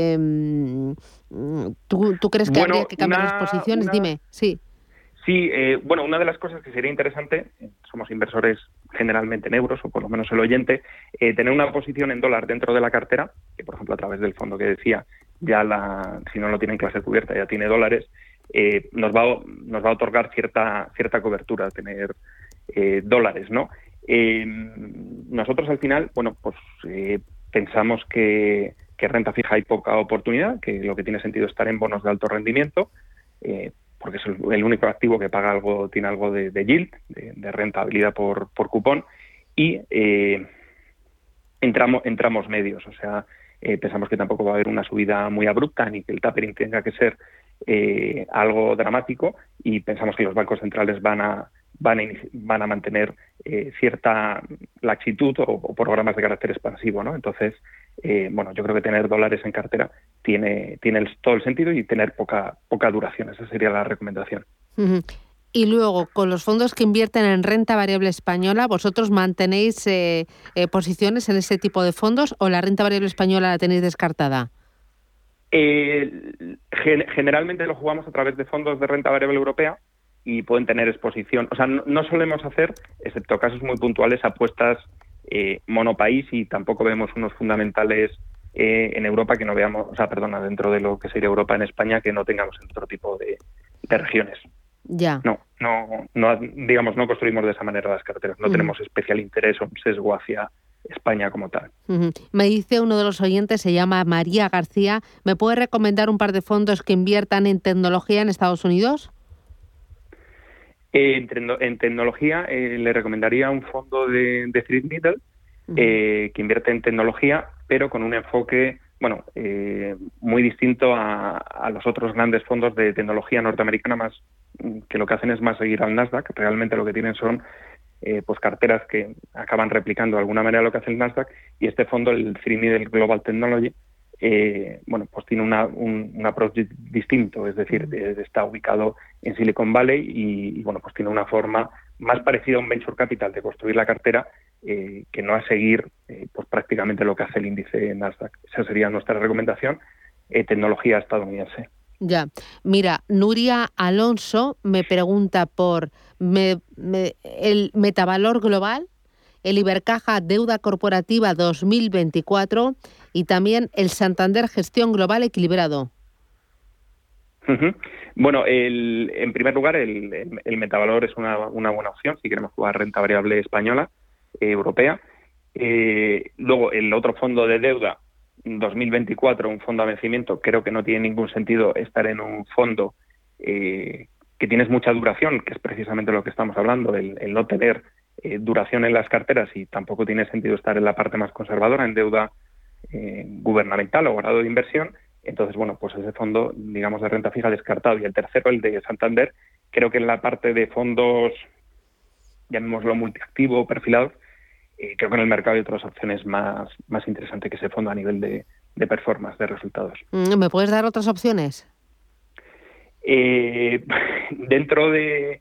[SPEAKER 19] ¿Tú crees que habría que cambiar las posiciones? Dime, sí.
[SPEAKER 20] Sí, bueno, una de las cosas que sería interesante, somos inversores generalmente en euros, o por lo menos el oyente, tener una posición en dólar dentro de la cartera, que por ejemplo a través del fondo que decía, ya si no lo tiene en clase cubierta, ya tiene dólares, nos va a otorgar cierta cobertura tener dólares, ¿no? Nosotros al final, bueno, pues pensamos que renta fija hay poca oportunidad, que lo que tiene sentido es estar en bonos de alto rendimiento, porque es el único activo que paga tiene algo de yield, de rentabilidad por cupón, y entramos medios. O sea, pensamos que tampoco va a haber una subida muy abrupta, ni que el tapering tenga que ser algo dramático, y pensamos que los bancos centrales van a mantener cierta laxitud o programas de carácter expansivo, ¿no? Entonces, bueno, yo creo que tener dólares en cartera tiene todo el sentido, y tener poca duración. Esa sería la recomendación.
[SPEAKER 19] Y luego, con los fondos que invierten en renta variable española, ¿vosotros mantenéis posiciones en ese tipo de fondos, o la renta variable española la tenéis descartada?
[SPEAKER 20] Generalmente lo jugamos a través de fondos de renta variable europea, y pueden tener exposición. O sea, no solemos hacer, excepto casos muy puntuales, apuestas monopaís, y tampoco vemos unos fundamentales en Europa que no veamos, dentro de lo que sería Europa, en España, que no tengamos en otro tipo de regiones.
[SPEAKER 19] Ya.
[SPEAKER 20] No, digamos, no construimos de esa manera las carteras. No tenemos especial interés o un sesgo hacia España como tal.
[SPEAKER 19] Me dice uno de los oyentes, se llama María García, ¿me puede recomendar un par de fondos que inviertan en tecnología en Estados Unidos?
[SPEAKER 20] En tecnología le recomendaría un fondo de Thread Middle que invierte en tecnología, pero con un enfoque muy distinto a los otros grandes fondos de tecnología norteamericana, más que lo que hacen es más seguir al Nasdaq. Realmente lo que tienen son pues carteras que acaban replicando de alguna manera lo que hace el Nasdaq, y este fondo, el Thread Middle Global Technology, pues tiene un approach distinto, es decir, está ubicado en Silicon Valley y bueno, pues tiene una forma más parecida a un venture capital de construir la cartera, que no a seguir pues prácticamente lo que hace el índice Nasdaq. Esa sería nuestra recomendación, tecnología estadounidense.
[SPEAKER 19] Ya, mira, Nuria Alonso me pregunta por el Metavalor Global, el Ibercaja Deuda Corporativa 2024 y también el Santander Gestión Global Equilibrado.
[SPEAKER 20] Bueno, en primer lugar, el Metavalor es una buena opción si queremos jugar renta variable española, europea. Luego, el otro fondo de deuda 2024, un fondo a vencimiento, creo que no tiene ningún sentido estar en un fondo que tienes mucha duración, que es precisamente lo que estamos hablando, el no tener duración en las carteras, y tampoco tiene sentido estar en la parte más conservadora, en deuda gubernamental o grado de inversión. Entonces, bueno, pues ese fondo, digamos, de renta fija descartado. Y el tercero, el de Santander, creo que en la parte de fondos, llamémoslo multiactivo, perfilados, creo que en el mercado hay otras opciones más interesantes que ese fondo a nivel de performance, de resultados.
[SPEAKER 19] ¿Me puedes dar otras opciones?
[SPEAKER 20] Dentro de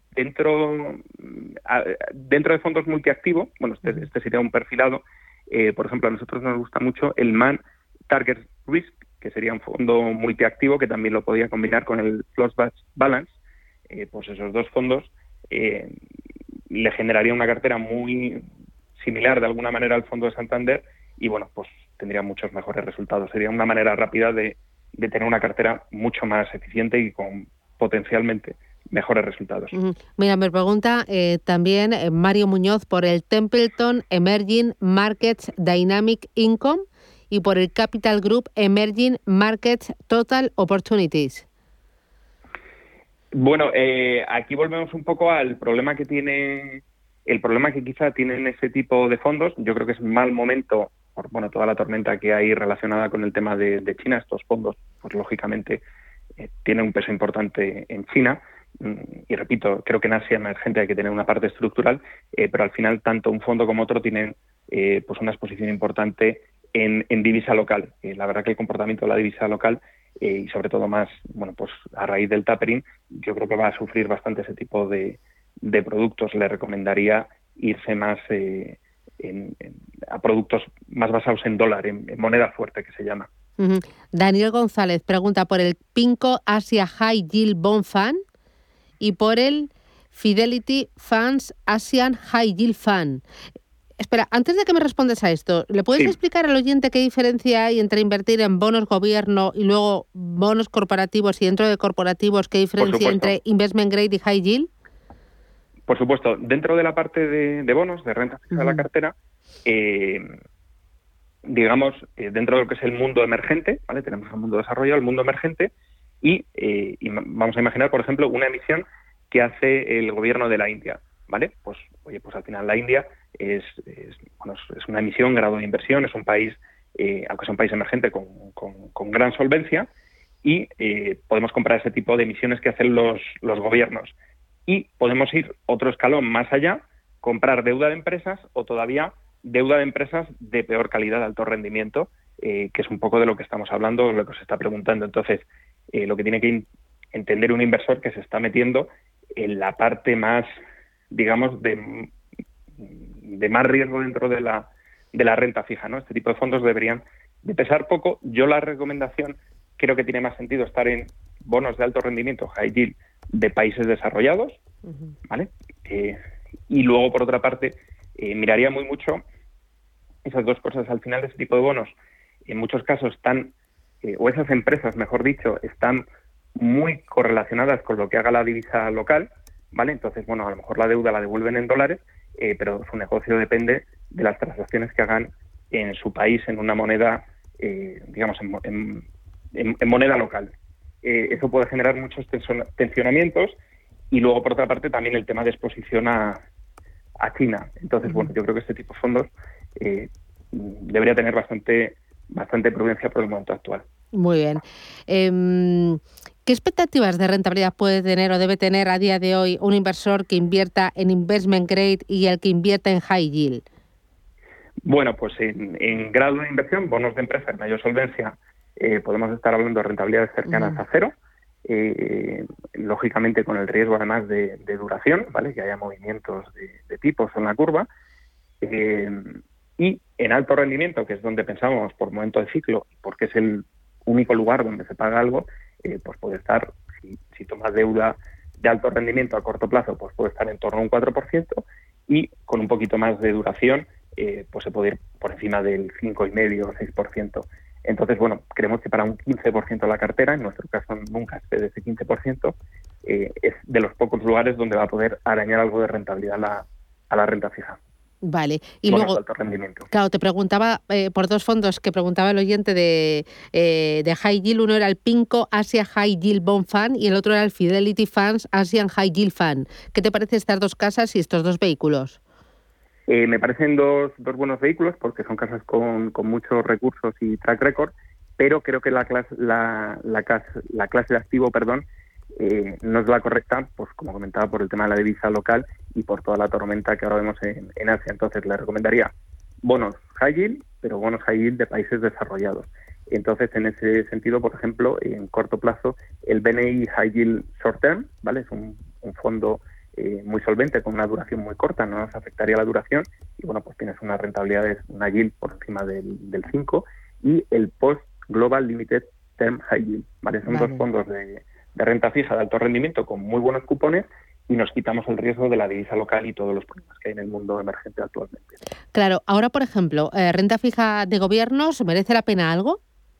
[SPEAKER 20] fondos multiactivo, bueno, este sería un perfilado. Por ejemplo, a nosotros nos gusta mucho el MAN Target Risk, que sería un fondo multiactivo que también lo podía combinar con el Float Balance. Pues esos dos fondos le generaría una cartera muy similar de alguna manera al fondo de Santander y bueno, pues tendría muchos mejores resultados. Sería una manera rápida de tener una cartera mucho más eficiente y con potencialmente mejores resultados.
[SPEAKER 19] Mira, me pregunta también Mario Muñoz por el Templeton Emerging Markets Dynamic Income y por el Capital Group Emerging Markets Total Opportunities.
[SPEAKER 20] Bueno, aquí volvemos un poco al problema que quizá tienen ese tipo de fondos. Yo creo que es un mal momento por toda la tormenta que hay relacionada con el tema de China. Estos fondos, pues lógicamente, tienen un peso importante en China. Y repito, creo que en Asia emergente hay que tener una parte estructural, pero al final tanto un fondo como otro tienen pues una exposición importante en divisa local. La verdad que el comportamiento de la divisa local y sobre todo más, pues a raíz del tapering, yo creo que va a sufrir bastante ese tipo de productos. Le recomendaría irse más a productos más basados en dólar, en moneda fuerte que se llama.
[SPEAKER 19] Daniel González pregunta por el PIMCO Asia High Yield Bond Fund y por el Fidelity Funds Asian High Yield Fund. Espera, antes de que me respondas a esto, ¿le puedes explicar al oyente qué diferencia hay entre invertir en bonos gobierno y luego bonos corporativos y dentro de corporativos qué diferencia hay entre investment grade y high yield?
[SPEAKER 20] Por supuesto, dentro de la parte de bonos, de renta fija de la cartera, digamos, dentro de lo que es el mundo emergente, ¿vale? Tenemos el mundo desarrollado, el mundo emergente, y vamos a imaginar, por ejemplo, una emisión que hace el gobierno de la India, ¿vale? Pues al final la India es una emisión, grado de inversión, es un país, aunque es un país emergente con gran solvencia, y podemos comprar ese tipo de emisiones que hacen los gobiernos. Y podemos ir otro escalón más allá, comprar deuda de empresas o todavía deuda de empresas de peor calidad, de alto rendimiento, que es un poco de lo que estamos hablando, lo que os está preguntando. Entonces, lo que tiene que entender un inversor que se está metiendo en la parte más, digamos, de más riesgo dentro de la renta fija, ¿no? Este tipo de fondos deberían de pesar poco. Yo la recomendación creo que tiene más sentido estar en bonos de alto rendimiento, high yield, de países desarrollados, ¿vale? Y luego, por otra parte, miraría muy mucho esas dos cosas. Al final de ese tipo de bonos, en muchos casos están, o esas empresas, mejor dicho, están muy correlacionadas con lo que haga la divisa local, ¿vale? Entonces, a lo mejor la deuda la devuelven en dólares, pero su negocio depende de las transacciones que hagan en su país, en una moneda, digamos, en moneda local. Eso puede generar muchos tensionamientos y luego, por otra parte, también el tema de exposición a China. Entonces, yo creo que este tipo de fondos debería tener bastante prudencia por el momento actual.
[SPEAKER 19] Muy bien. ¿Qué expectativas de rentabilidad puede tener o debe tener a día de hoy un inversor que invierta en investment grade y el que invierta en high yield?
[SPEAKER 20] Bueno, pues en grado de inversión, bonos de empresa de mayor solvencia, podemos estar hablando de rentabilidades cercanas a cero, lógicamente con el riesgo además de duración, ¿vale? Que haya movimientos de tipos en la curva, y en alto rendimiento, que es donde pensamos por momento de ciclo, porque es el único lugar donde se paga algo, pues puede estar, si tomas deuda de alto rendimiento a corto plazo, pues puede estar en torno a un 4%, y con un poquito más de duración, pues se puede ir por encima del 5,5% o 6%. Entonces, creemos que para un 15% de la cartera, en nuestro caso nunca excede ese 15%, es de los pocos lugares donde va a poder arañar algo de rentabilidad a la renta fija.
[SPEAKER 19] Vale, y luego,
[SPEAKER 20] alto rendimiento.
[SPEAKER 19] Claro, te preguntaba por dos fondos que preguntaba el oyente de High Yield. Uno era el PIMCO Asia High Yield Bond Fund y el otro era el Fidelity Funds Asian High Yield Fund. ¿Qué te parecen estas dos casas y estos dos vehículos?
[SPEAKER 20] Me parecen dos buenos vehículos porque son casas con muchos recursos y track record, pero creo que la clase de activo, no es la correcta, pues como comentaba, por el tema de la divisa local y por toda la tormenta que ahora vemos en Asia. Entonces le recomendaría bonos high yield, pero bonos high yield de países desarrollados. Entonces, en ese sentido, por ejemplo, en corto plazo, el BNI High Yield Short Term, ¿vale? Es un fondo muy solvente, con una duración muy corta, no nos afectaría la duración, y pues tienes unas rentabilidades, una yield por encima del 5, y el Post Global Limited Term High Yield, ¿vale? Son dos fondos de renta fija de alto rendimiento con muy buenos cupones y nos quitamos el riesgo de la divisa local y todos los problemas que hay en el mundo emergente actualmente.
[SPEAKER 19] Claro, ahora, por ejemplo, renta fija de gobiernos, ¿merece la pena algo?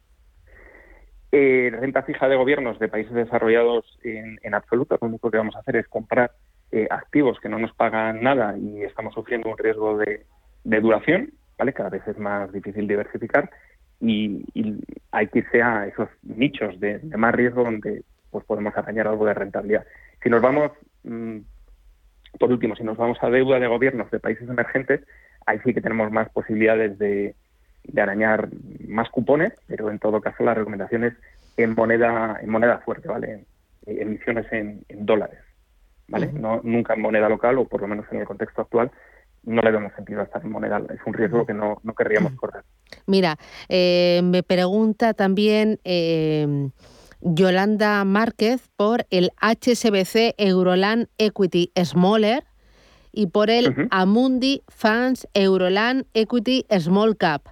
[SPEAKER 20] Renta fija de gobiernos de países desarrollados en absoluto, lo único que vamos a hacer es comprar activos que no nos pagan nada y estamos sufriendo un riesgo de duración, ¿vale? Cada vez es más difícil diversificar y hay que irse a esos nichos de más riesgo donde pues podemos arañar algo de rentabilidad. Si nos vamos, por último, si nos vamos a deuda de gobiernos de países emergentes, ahí sí que tenemos más posibilidades de arañar más cupones, pero en todo caso la recomendación es en moneda fuerte, ¿vale? Emisiones en dólares, ¿vale? Nunca en moneda local, o por lo menos en el contexto actual no le vemos sentido a estar en moneda. Es un riesgo que no querríamos correr.
[SPEAKER 19] Mira, me pregunta también Yolanda Márquez por el HSBC Euroland Equity Smaller y por el Amundi Funds Euroland Equity Small Cap.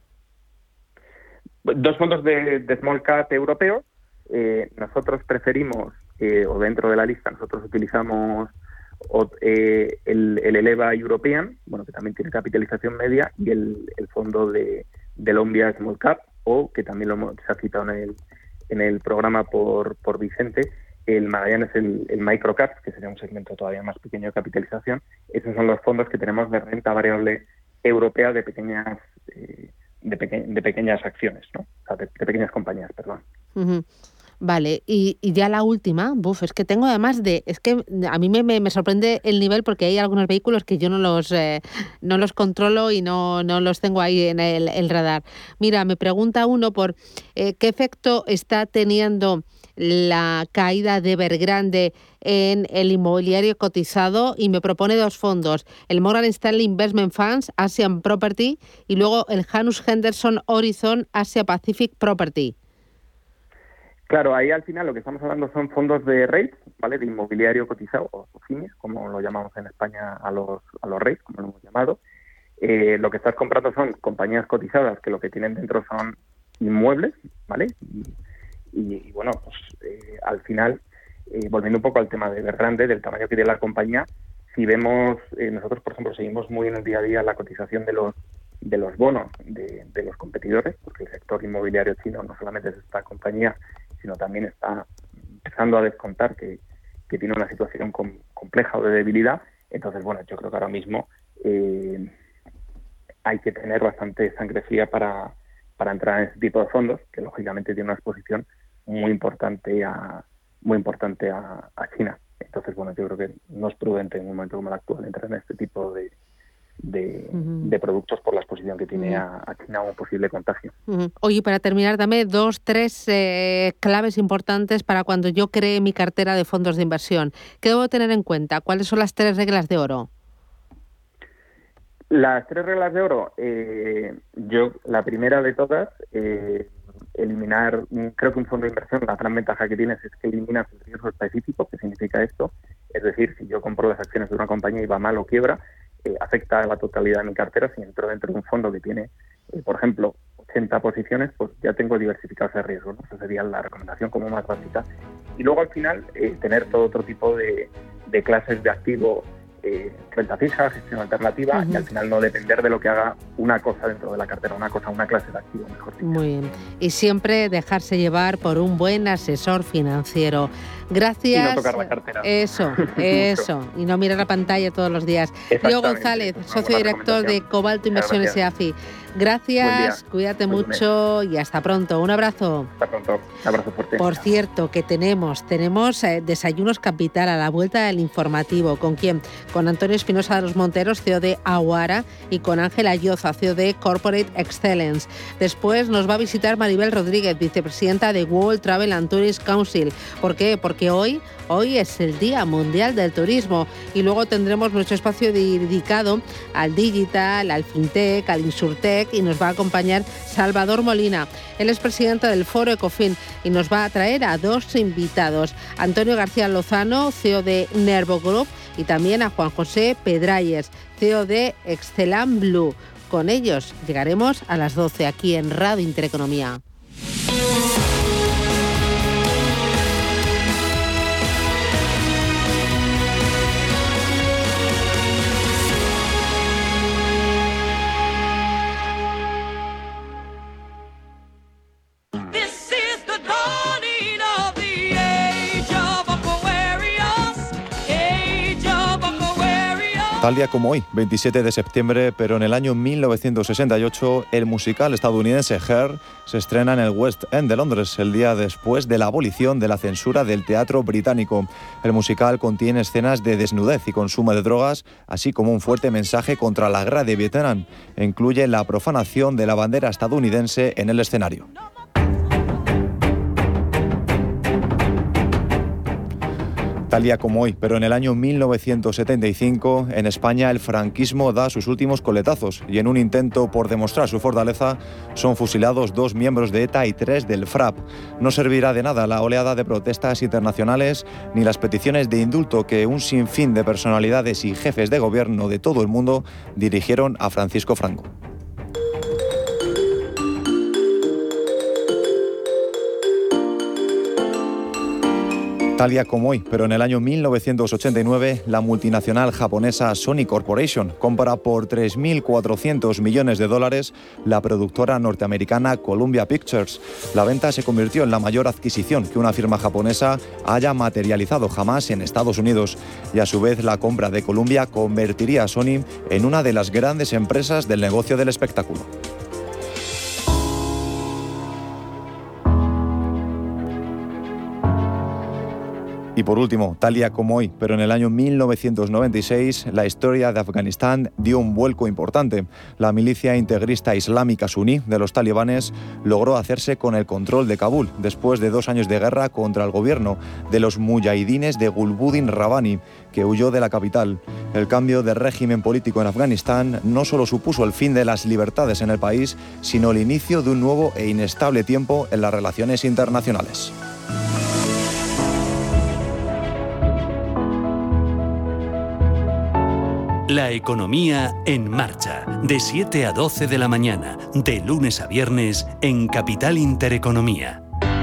[SPEAKER 20] Dos fondos de small cap europeos. Nosotros preferimos, o dentro de la lista, nosotros utilizamos el Eleva European, bueno, que también tiene capitalización media, y el fondo de Lombia Small Cap, o que también se ha citado en el programa por Vicente, el Magallanes, el Microcap, que sería un segmento todavía más pequeño de capitalización. Esos son los fondos que tenemos de renta variable europea de pequeñas acciones, ¿no? O sea, de pequeñas compañías, perdón.
[SPEAKER 19] Vale, y ya la última, es que tengo además es que a mí me sorprende el nivel porque hay algunos vehículos que yo no los controlo y no los tengo ahí en el radar. Mira, me pregunta uno por qué efecto está teniendo la caída de Evergrande en el inmobiliario cotizado y me propone dos fondos, el Morgan Stanley Investment Funds Asian Property y luego el Janus Henderson Horizon Asia Pacific Property.
[SPEAKER 20] Claro, ahí al final lo que estamos hablando son fondos de REITs, ¿vale? De inmobiliario cotizado, o FIMIs, como lo llamamos en España a los REITs, como lo hemos llamado. Lo que estás comprando son compañías cotizadas que lo que tienen dentro son inmuebles, ¿vale? Y bueno, pues al final, volviendo un poco al tema de Evergrande, del tamaño que tiene la compañía, si vemos, nosotros por ejemplo seguimos muy en el día a día la cotización de los bonos de los competidores, porque el sector inmobiliario chino no solamente es esta compañía, sino también está empezando a descontar que tiene una situación compleja o de debilidad. Entonces, bueno, yo creo que ahora mismo hay que tener bastante sangre fría para entrar en ese tipo de fondos, que lógicamente tiene una exposición muy importante a China. Entonces, bueno, yo creo que no es prudente en un momento como el actual entrar en este tipo de productos por la exposición que tiene a China o un posible contagio.
[SPEAKER 19] Oye, para terminar, dame 2-3 claves importantes para cuando yo cree mi cartera de fondos de inversión. ¿Qué debo tener en cuenta? ¿Cuáles son las 3 reglas de oro?
[SPEAKER 20] Las 3 reglas de oro, la primera de todas, eliminar, creo que un fondo de inversión, la gran ventaja que tienes es que eliminas el riesgo específico. ¿Qué significa esto? Es decir, si yo compro las acciones de una compañía y va mal o quiebra, afecta a la totalidad de mi cartera. Si entro dentro de un fondo que tiene, por ejemplo, 80 posiciones, pues ya tengo diversificado ese riesgo, ¿no? Esa sería la recomendación como más básica. Y luego al final, tener todo otro tipo de clases de activo, renta fija, gestión alternativa, y al final no depender de lo que haga una cosa dentro de la cartera, una clase de activo, mejor dicho.
[SPEAKER 19] Muy bien. Y siempre dejarse llevar por un buen asesor financiero. Gracias.
[SPEAKER 20] Y no tocar la cartera.
[SPEAKER 19] Eso. Y no mirar la pantalla todos los días. Diego González, socio director de Cobalto Inversiones EAFI. Gracias, cuídate mucho y hasta pronto. Un abrazo.
[SPEAKER 20] Hasta pronto. Un abrazo fuerte.
[SPEAKER 19] Por cierto, que tenemos Desayunos Capital a la vuelta del informativo. ¿Con quién? Con Antonio Espinosa de los Monteros, CEO de Aguara, y con Ángela Lloza, CEO de Corporate Excellence. Después nos va a visitar Maribel Rodríguez, vicepresidenta de World Travel and Tourist Council. ¿Por qué? Porque hoy es el Día Mundial del Turismo y luego tendremos nuestro espacio dedicado al digital, al fintech, al insurtech, y nos va a acompañar Salvador Molina. Él es presidente del Foro Ecofin y nos va a traer a 2 invitados, Antonio García Lozano, CEO de Nervo Group, y también a Juan José Pedralles, CEO de Excelan Blue. Con ellos llegaremos a las 12 aquí en Radio Intereconomía.
[SPEAKER 3] Tal día como hoy, 27 de septiembre, pero en el año 1968, el musical estadounidense Hair se estrena en el West End de Londres, el día después de la abolición de la censura del teatro británico. El musical contiene escenas de desnudez y consumo de drogas, así como un fuerte mensaje contra la guerra de Vietnam. Incluye la profanación de la bandera estadounidense en el escenario. Tal día como hoy, pero en el año 1975, en España el franquismo da sus últimos coletazos y en un intento por demostrar su fortaleza son fusilados 2 miembros de ETA y 3 del FRAP. No servirá de nada la oleada de protestas internacionales ni las peticiones de indulto que un sinfín de personalidades y jefes de gobierno de todo el mundo dirigieron a Francisco Franco. Tal día como hoy, pero en el año 1989, la multinacional japonesa Sony Corporation compra por $3.400 millones la productora norteamericana Columbia Pictures. La venta se convirtió en la mayor adquisición que una firma japonesa haya materializado jamás en Estados Unidos. Y a su vez, la compra de Columbia convertiría a Sony en una de las grandes empresas del negocio del espectáculo. Y por último, tal día como hoy, pero en el año 1996, la historia de Afganistán dio un vuelco importante. La milicia integrista islámica suní de los talibanes logró hacerse con el control de Kabul después de 2 años de guerra contra el gobierno de los muyahidines de Gulbuddin Rabbani, que huyó de la capital. El cambio de régimen político en Afganistán no solo supuso el fin de las libertades en el país, sino el inicio de un nuevo e inestable tiempo en las relaciones internacionales.
[SPEAKER 2] La economía en marcha, de 7 a 12 de la mañana, de lunes a viernes, en Capital Intereconomía.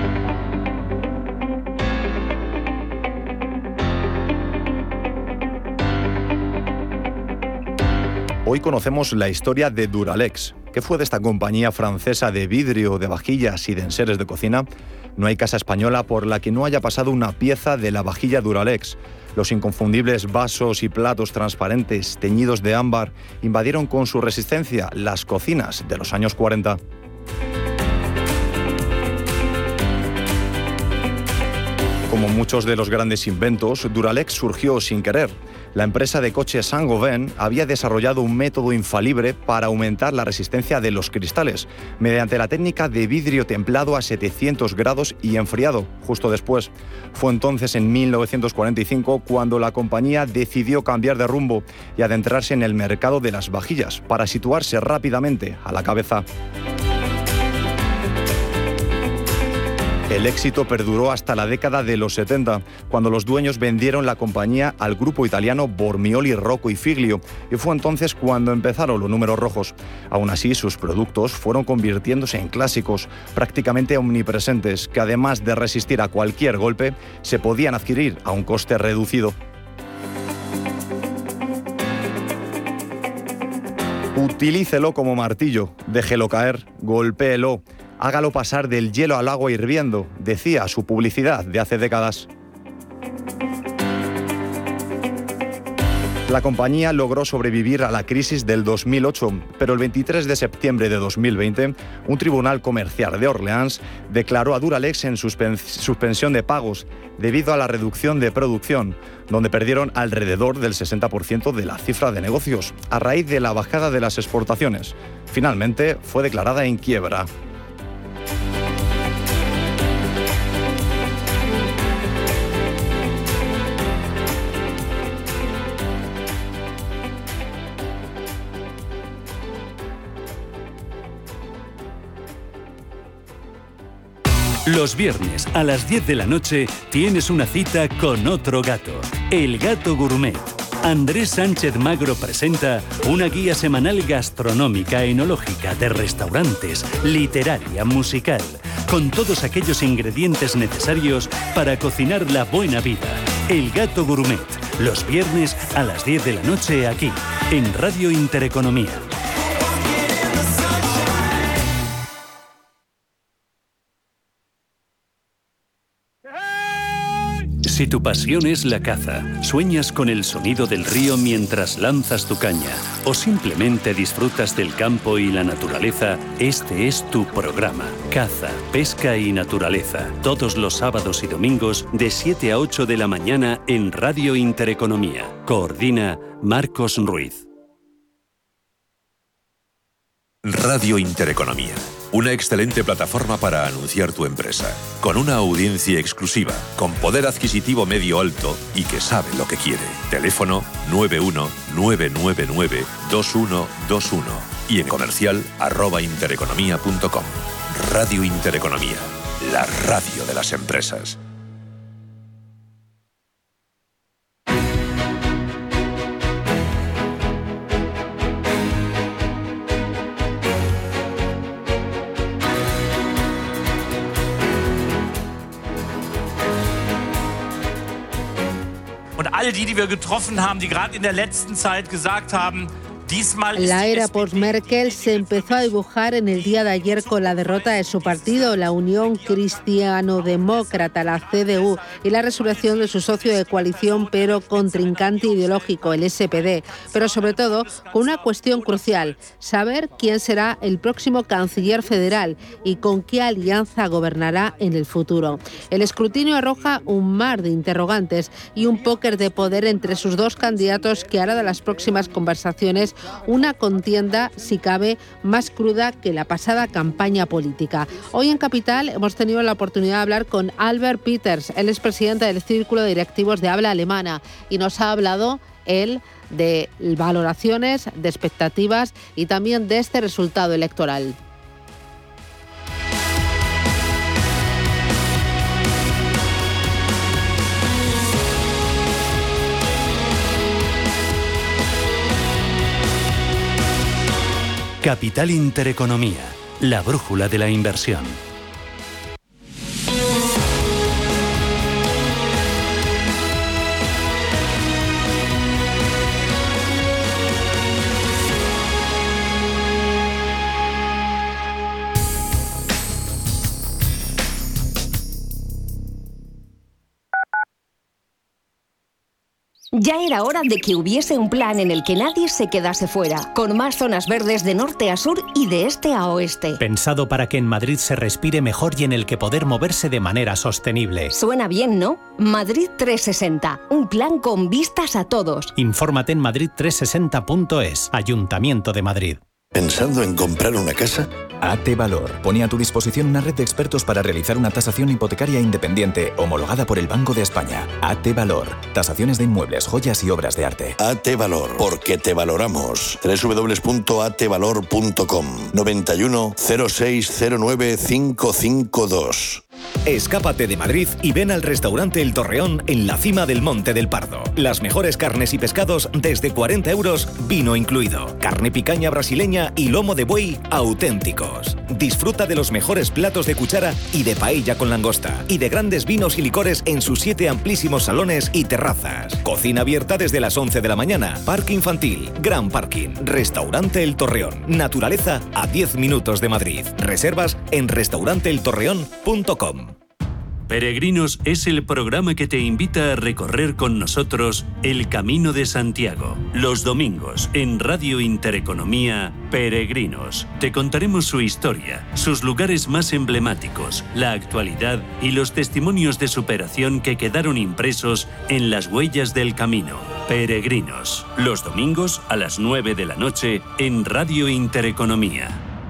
[SPEAKER 3] Hoy conocemos la historia de Duralex. ¿Qué fue de esta compañía francesa de vidrio, de vajillas y de enseres de cocina? No hay casa española por la que no haya pasado una pieza de la vajilla Duralex. Los inconfundibles vasos y platos transparentes teñidos de ámbar invadieron con su resistencia las cocinas de los años 40. Como muchos de los grandes inventos, Duralex surgió sin querer. La empresa de coches Saint-Gobain había desarrollado un método infalible para aumentar la resistencia de los cristales, mediante la técnica de vidrio templado a 700 grados y enfriado, justo después. Fue entonces, en 1945, cuando la compañía decidió cambiar de rumbo y adentrarse en el mercado de las vajillas, para situarse rápidamente a la cabeza. El éxito perduró hasta la década de los 70, cuando los dueños vendieron la compañía al grupo italiano Bormioli, Rocco y Figlio, y fue entonces cuando empezaron los números rojos. Aún así, sus productos fueron convirtiéndose en clásicos, prácticamente omnipresentes, que además de resistir a cualquier golpe, se podían adquirir a un coste reducido. Utilícelo como martillo, déjelo caer, golpéelo. Hágalo pasar del hielo al agua hirviendo, decía su publicidad de hace décadas. La compañía logró sobrevivir a la crisis del 2008, pero el 23 de septiembre de 2020, un tribunal comercial de Orleans declaró a Duralex en suspensión de pagos debido a la reducción de producción, donde perdieron alrededor del 60% de la cifra de negocios, a raíz de la bajada de las exportaciones. Finalmente, fue declarada en quiebra.
[SPEAKER 2] Los viernes a las 10 de la noche tienes una cita con otro gato, el Gato Gourmet.
[SPEAKER 7] Andrés Sánchez Magro presenta una guía semanal gastronómica, enológica, de restaurantes, literaria, musical, con todos aquellos ingredientes necesarios para cocinar la buena vida. El Gato Gourmet, los viernes a las 10 de la noche aquí, en Radio Intereconomía. Si tu pasión es la caza, sueñas con el sonido del río mientras lanzas tu caña, o simplemente disfrutas del campo y la naturaleza, este es tu programa. Caza, pesca y naturaleza. Todos los sábados y domingos de 7 a 8 de la mañana en Radio Intereconomía. Coordina Marcos Ruiz.
[SPEAKER 4] Radio Intereconomía. Una excelente plataforma para anunciar tu empresa, con una audiencia exclusiva, con poder adquisitivo medio alto y que sabe lo que quiere. Teléfono 919992121 y en comercial @intereconomia.com. Radio Intereconomía, la radio de las empresas.
[SPEAKER 22] Alle die wir getroffen haben, die gerade in der letzten Zeit gesagt haben,
[SPEAKER 19] la era post-Merkel se empezó a dibujar en el día de ayer con la derrota de su partido, la Unión Cristiano-Demócrata, la CDU, y la resurrección de su socio de coalición pero contrincante ideológico, el SPD. Pero sobre todo con una cuestión crucial, saber quién será el próximo canciller federal y con qué alianza gobernará en el futuro. El escrutinio arroja un mar de interrogantes y un póker de poder entre sus dos candidatos que hará de las próximas conversaciones una contienda, si cabe, más cruda que la pasada campaña política. Hoy en Capital hemos tenido la oportunidad de hablar con Albert Peters, él es presidente del Círculo de Directivos de Habla Alemana y nos ha hablado él de valoraciones, de expectativas y también de este resultado electoral.
[SPEAKER 2] Capital Intereconomía, la brújula de la inversión.
[SPEAKER 23] Ya era hora de que hubiese un plan en el que nadie se quedase fuera, con más zonas verdes de norte a sur y de este a oeste.
[SPEAKER 24] Pensado para que en Madrid se respire mejor y en el que poder moverse de manera sostenible.
[SPEAKER 23] Suena bien, ¿no? Madrid 360, un plan con vistas a todos.
[SPEAKER 24] Infórmate en madrid360.es, Ayuntamiento de Madrid.
[SPEAKER 25] ¿Pensando en comprar una casa? AT Valor pone a tu disposición una red de expertos para realizar una tasación hipotecaria independiente homologada por el Banco de España. AT Valor. Tasaciones de inmuebles, joyas y obras de arte. AT Valor. Porque te valoramos. www.atvalor.com 91 0609 552.
[SPEAKER 26] Escápate de Madrid y ven al restaurante El Torreón en la cima del Monte del Pardo. Las mejores carnes y pescados desde 40 euros, vino incluido. Carne picaña brasileña y lomo de buey auténticos. Disfruta de los mejores platos de cuchara y de paella con langosta. Y de grandes vinos y licores en sus 7 amplísimos salones y terrazas. Cocina abierta desde las 11 de la mañana. Parque infantil, gran parking. Restaurante El Torreón. Naturaleza a 10 minutos de Madrid. Reservas en restauranteeltorreón.com.
[SPEAKER 7] Peregrinos es el programa que te invita a recorrer con nosotros el Camino de Santiago. Los domingos en Radio Intereconomía, Peregrinos. Te contaremos su historia, sus lugares más emblemáticos, la actualidad y los testimonios de superación que quedaron impresos en las huellas del camino. Peregrinos. Los domingos a las 9 de la noche en Radio Intereconomía.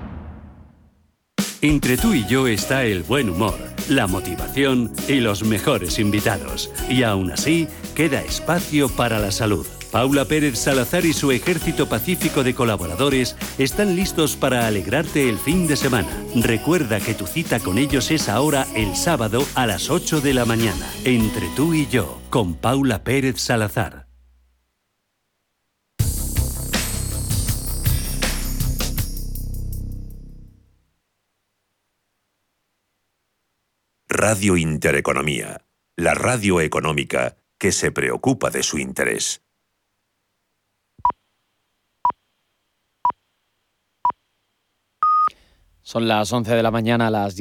[SPEAKER 7] Entre tú y yo está el buen humor, la motivación y los mejores invitados. Y aún así, queda espacio para la salud. Paula Pérez Salazar y su ejército pacífico de colaboradores están listos para alegrarte el fin de semana. Recuerda que tu cita con ellos es ahora el sábado a las 8 de la mañana. Entre tú y yo, con Paula Pérez Salazar.
[SPEAKER 4] Radio Intereconomía, la radio económica que se preocupa de su interés.
[SPEAKER 1] Son las 11 de la mañana, las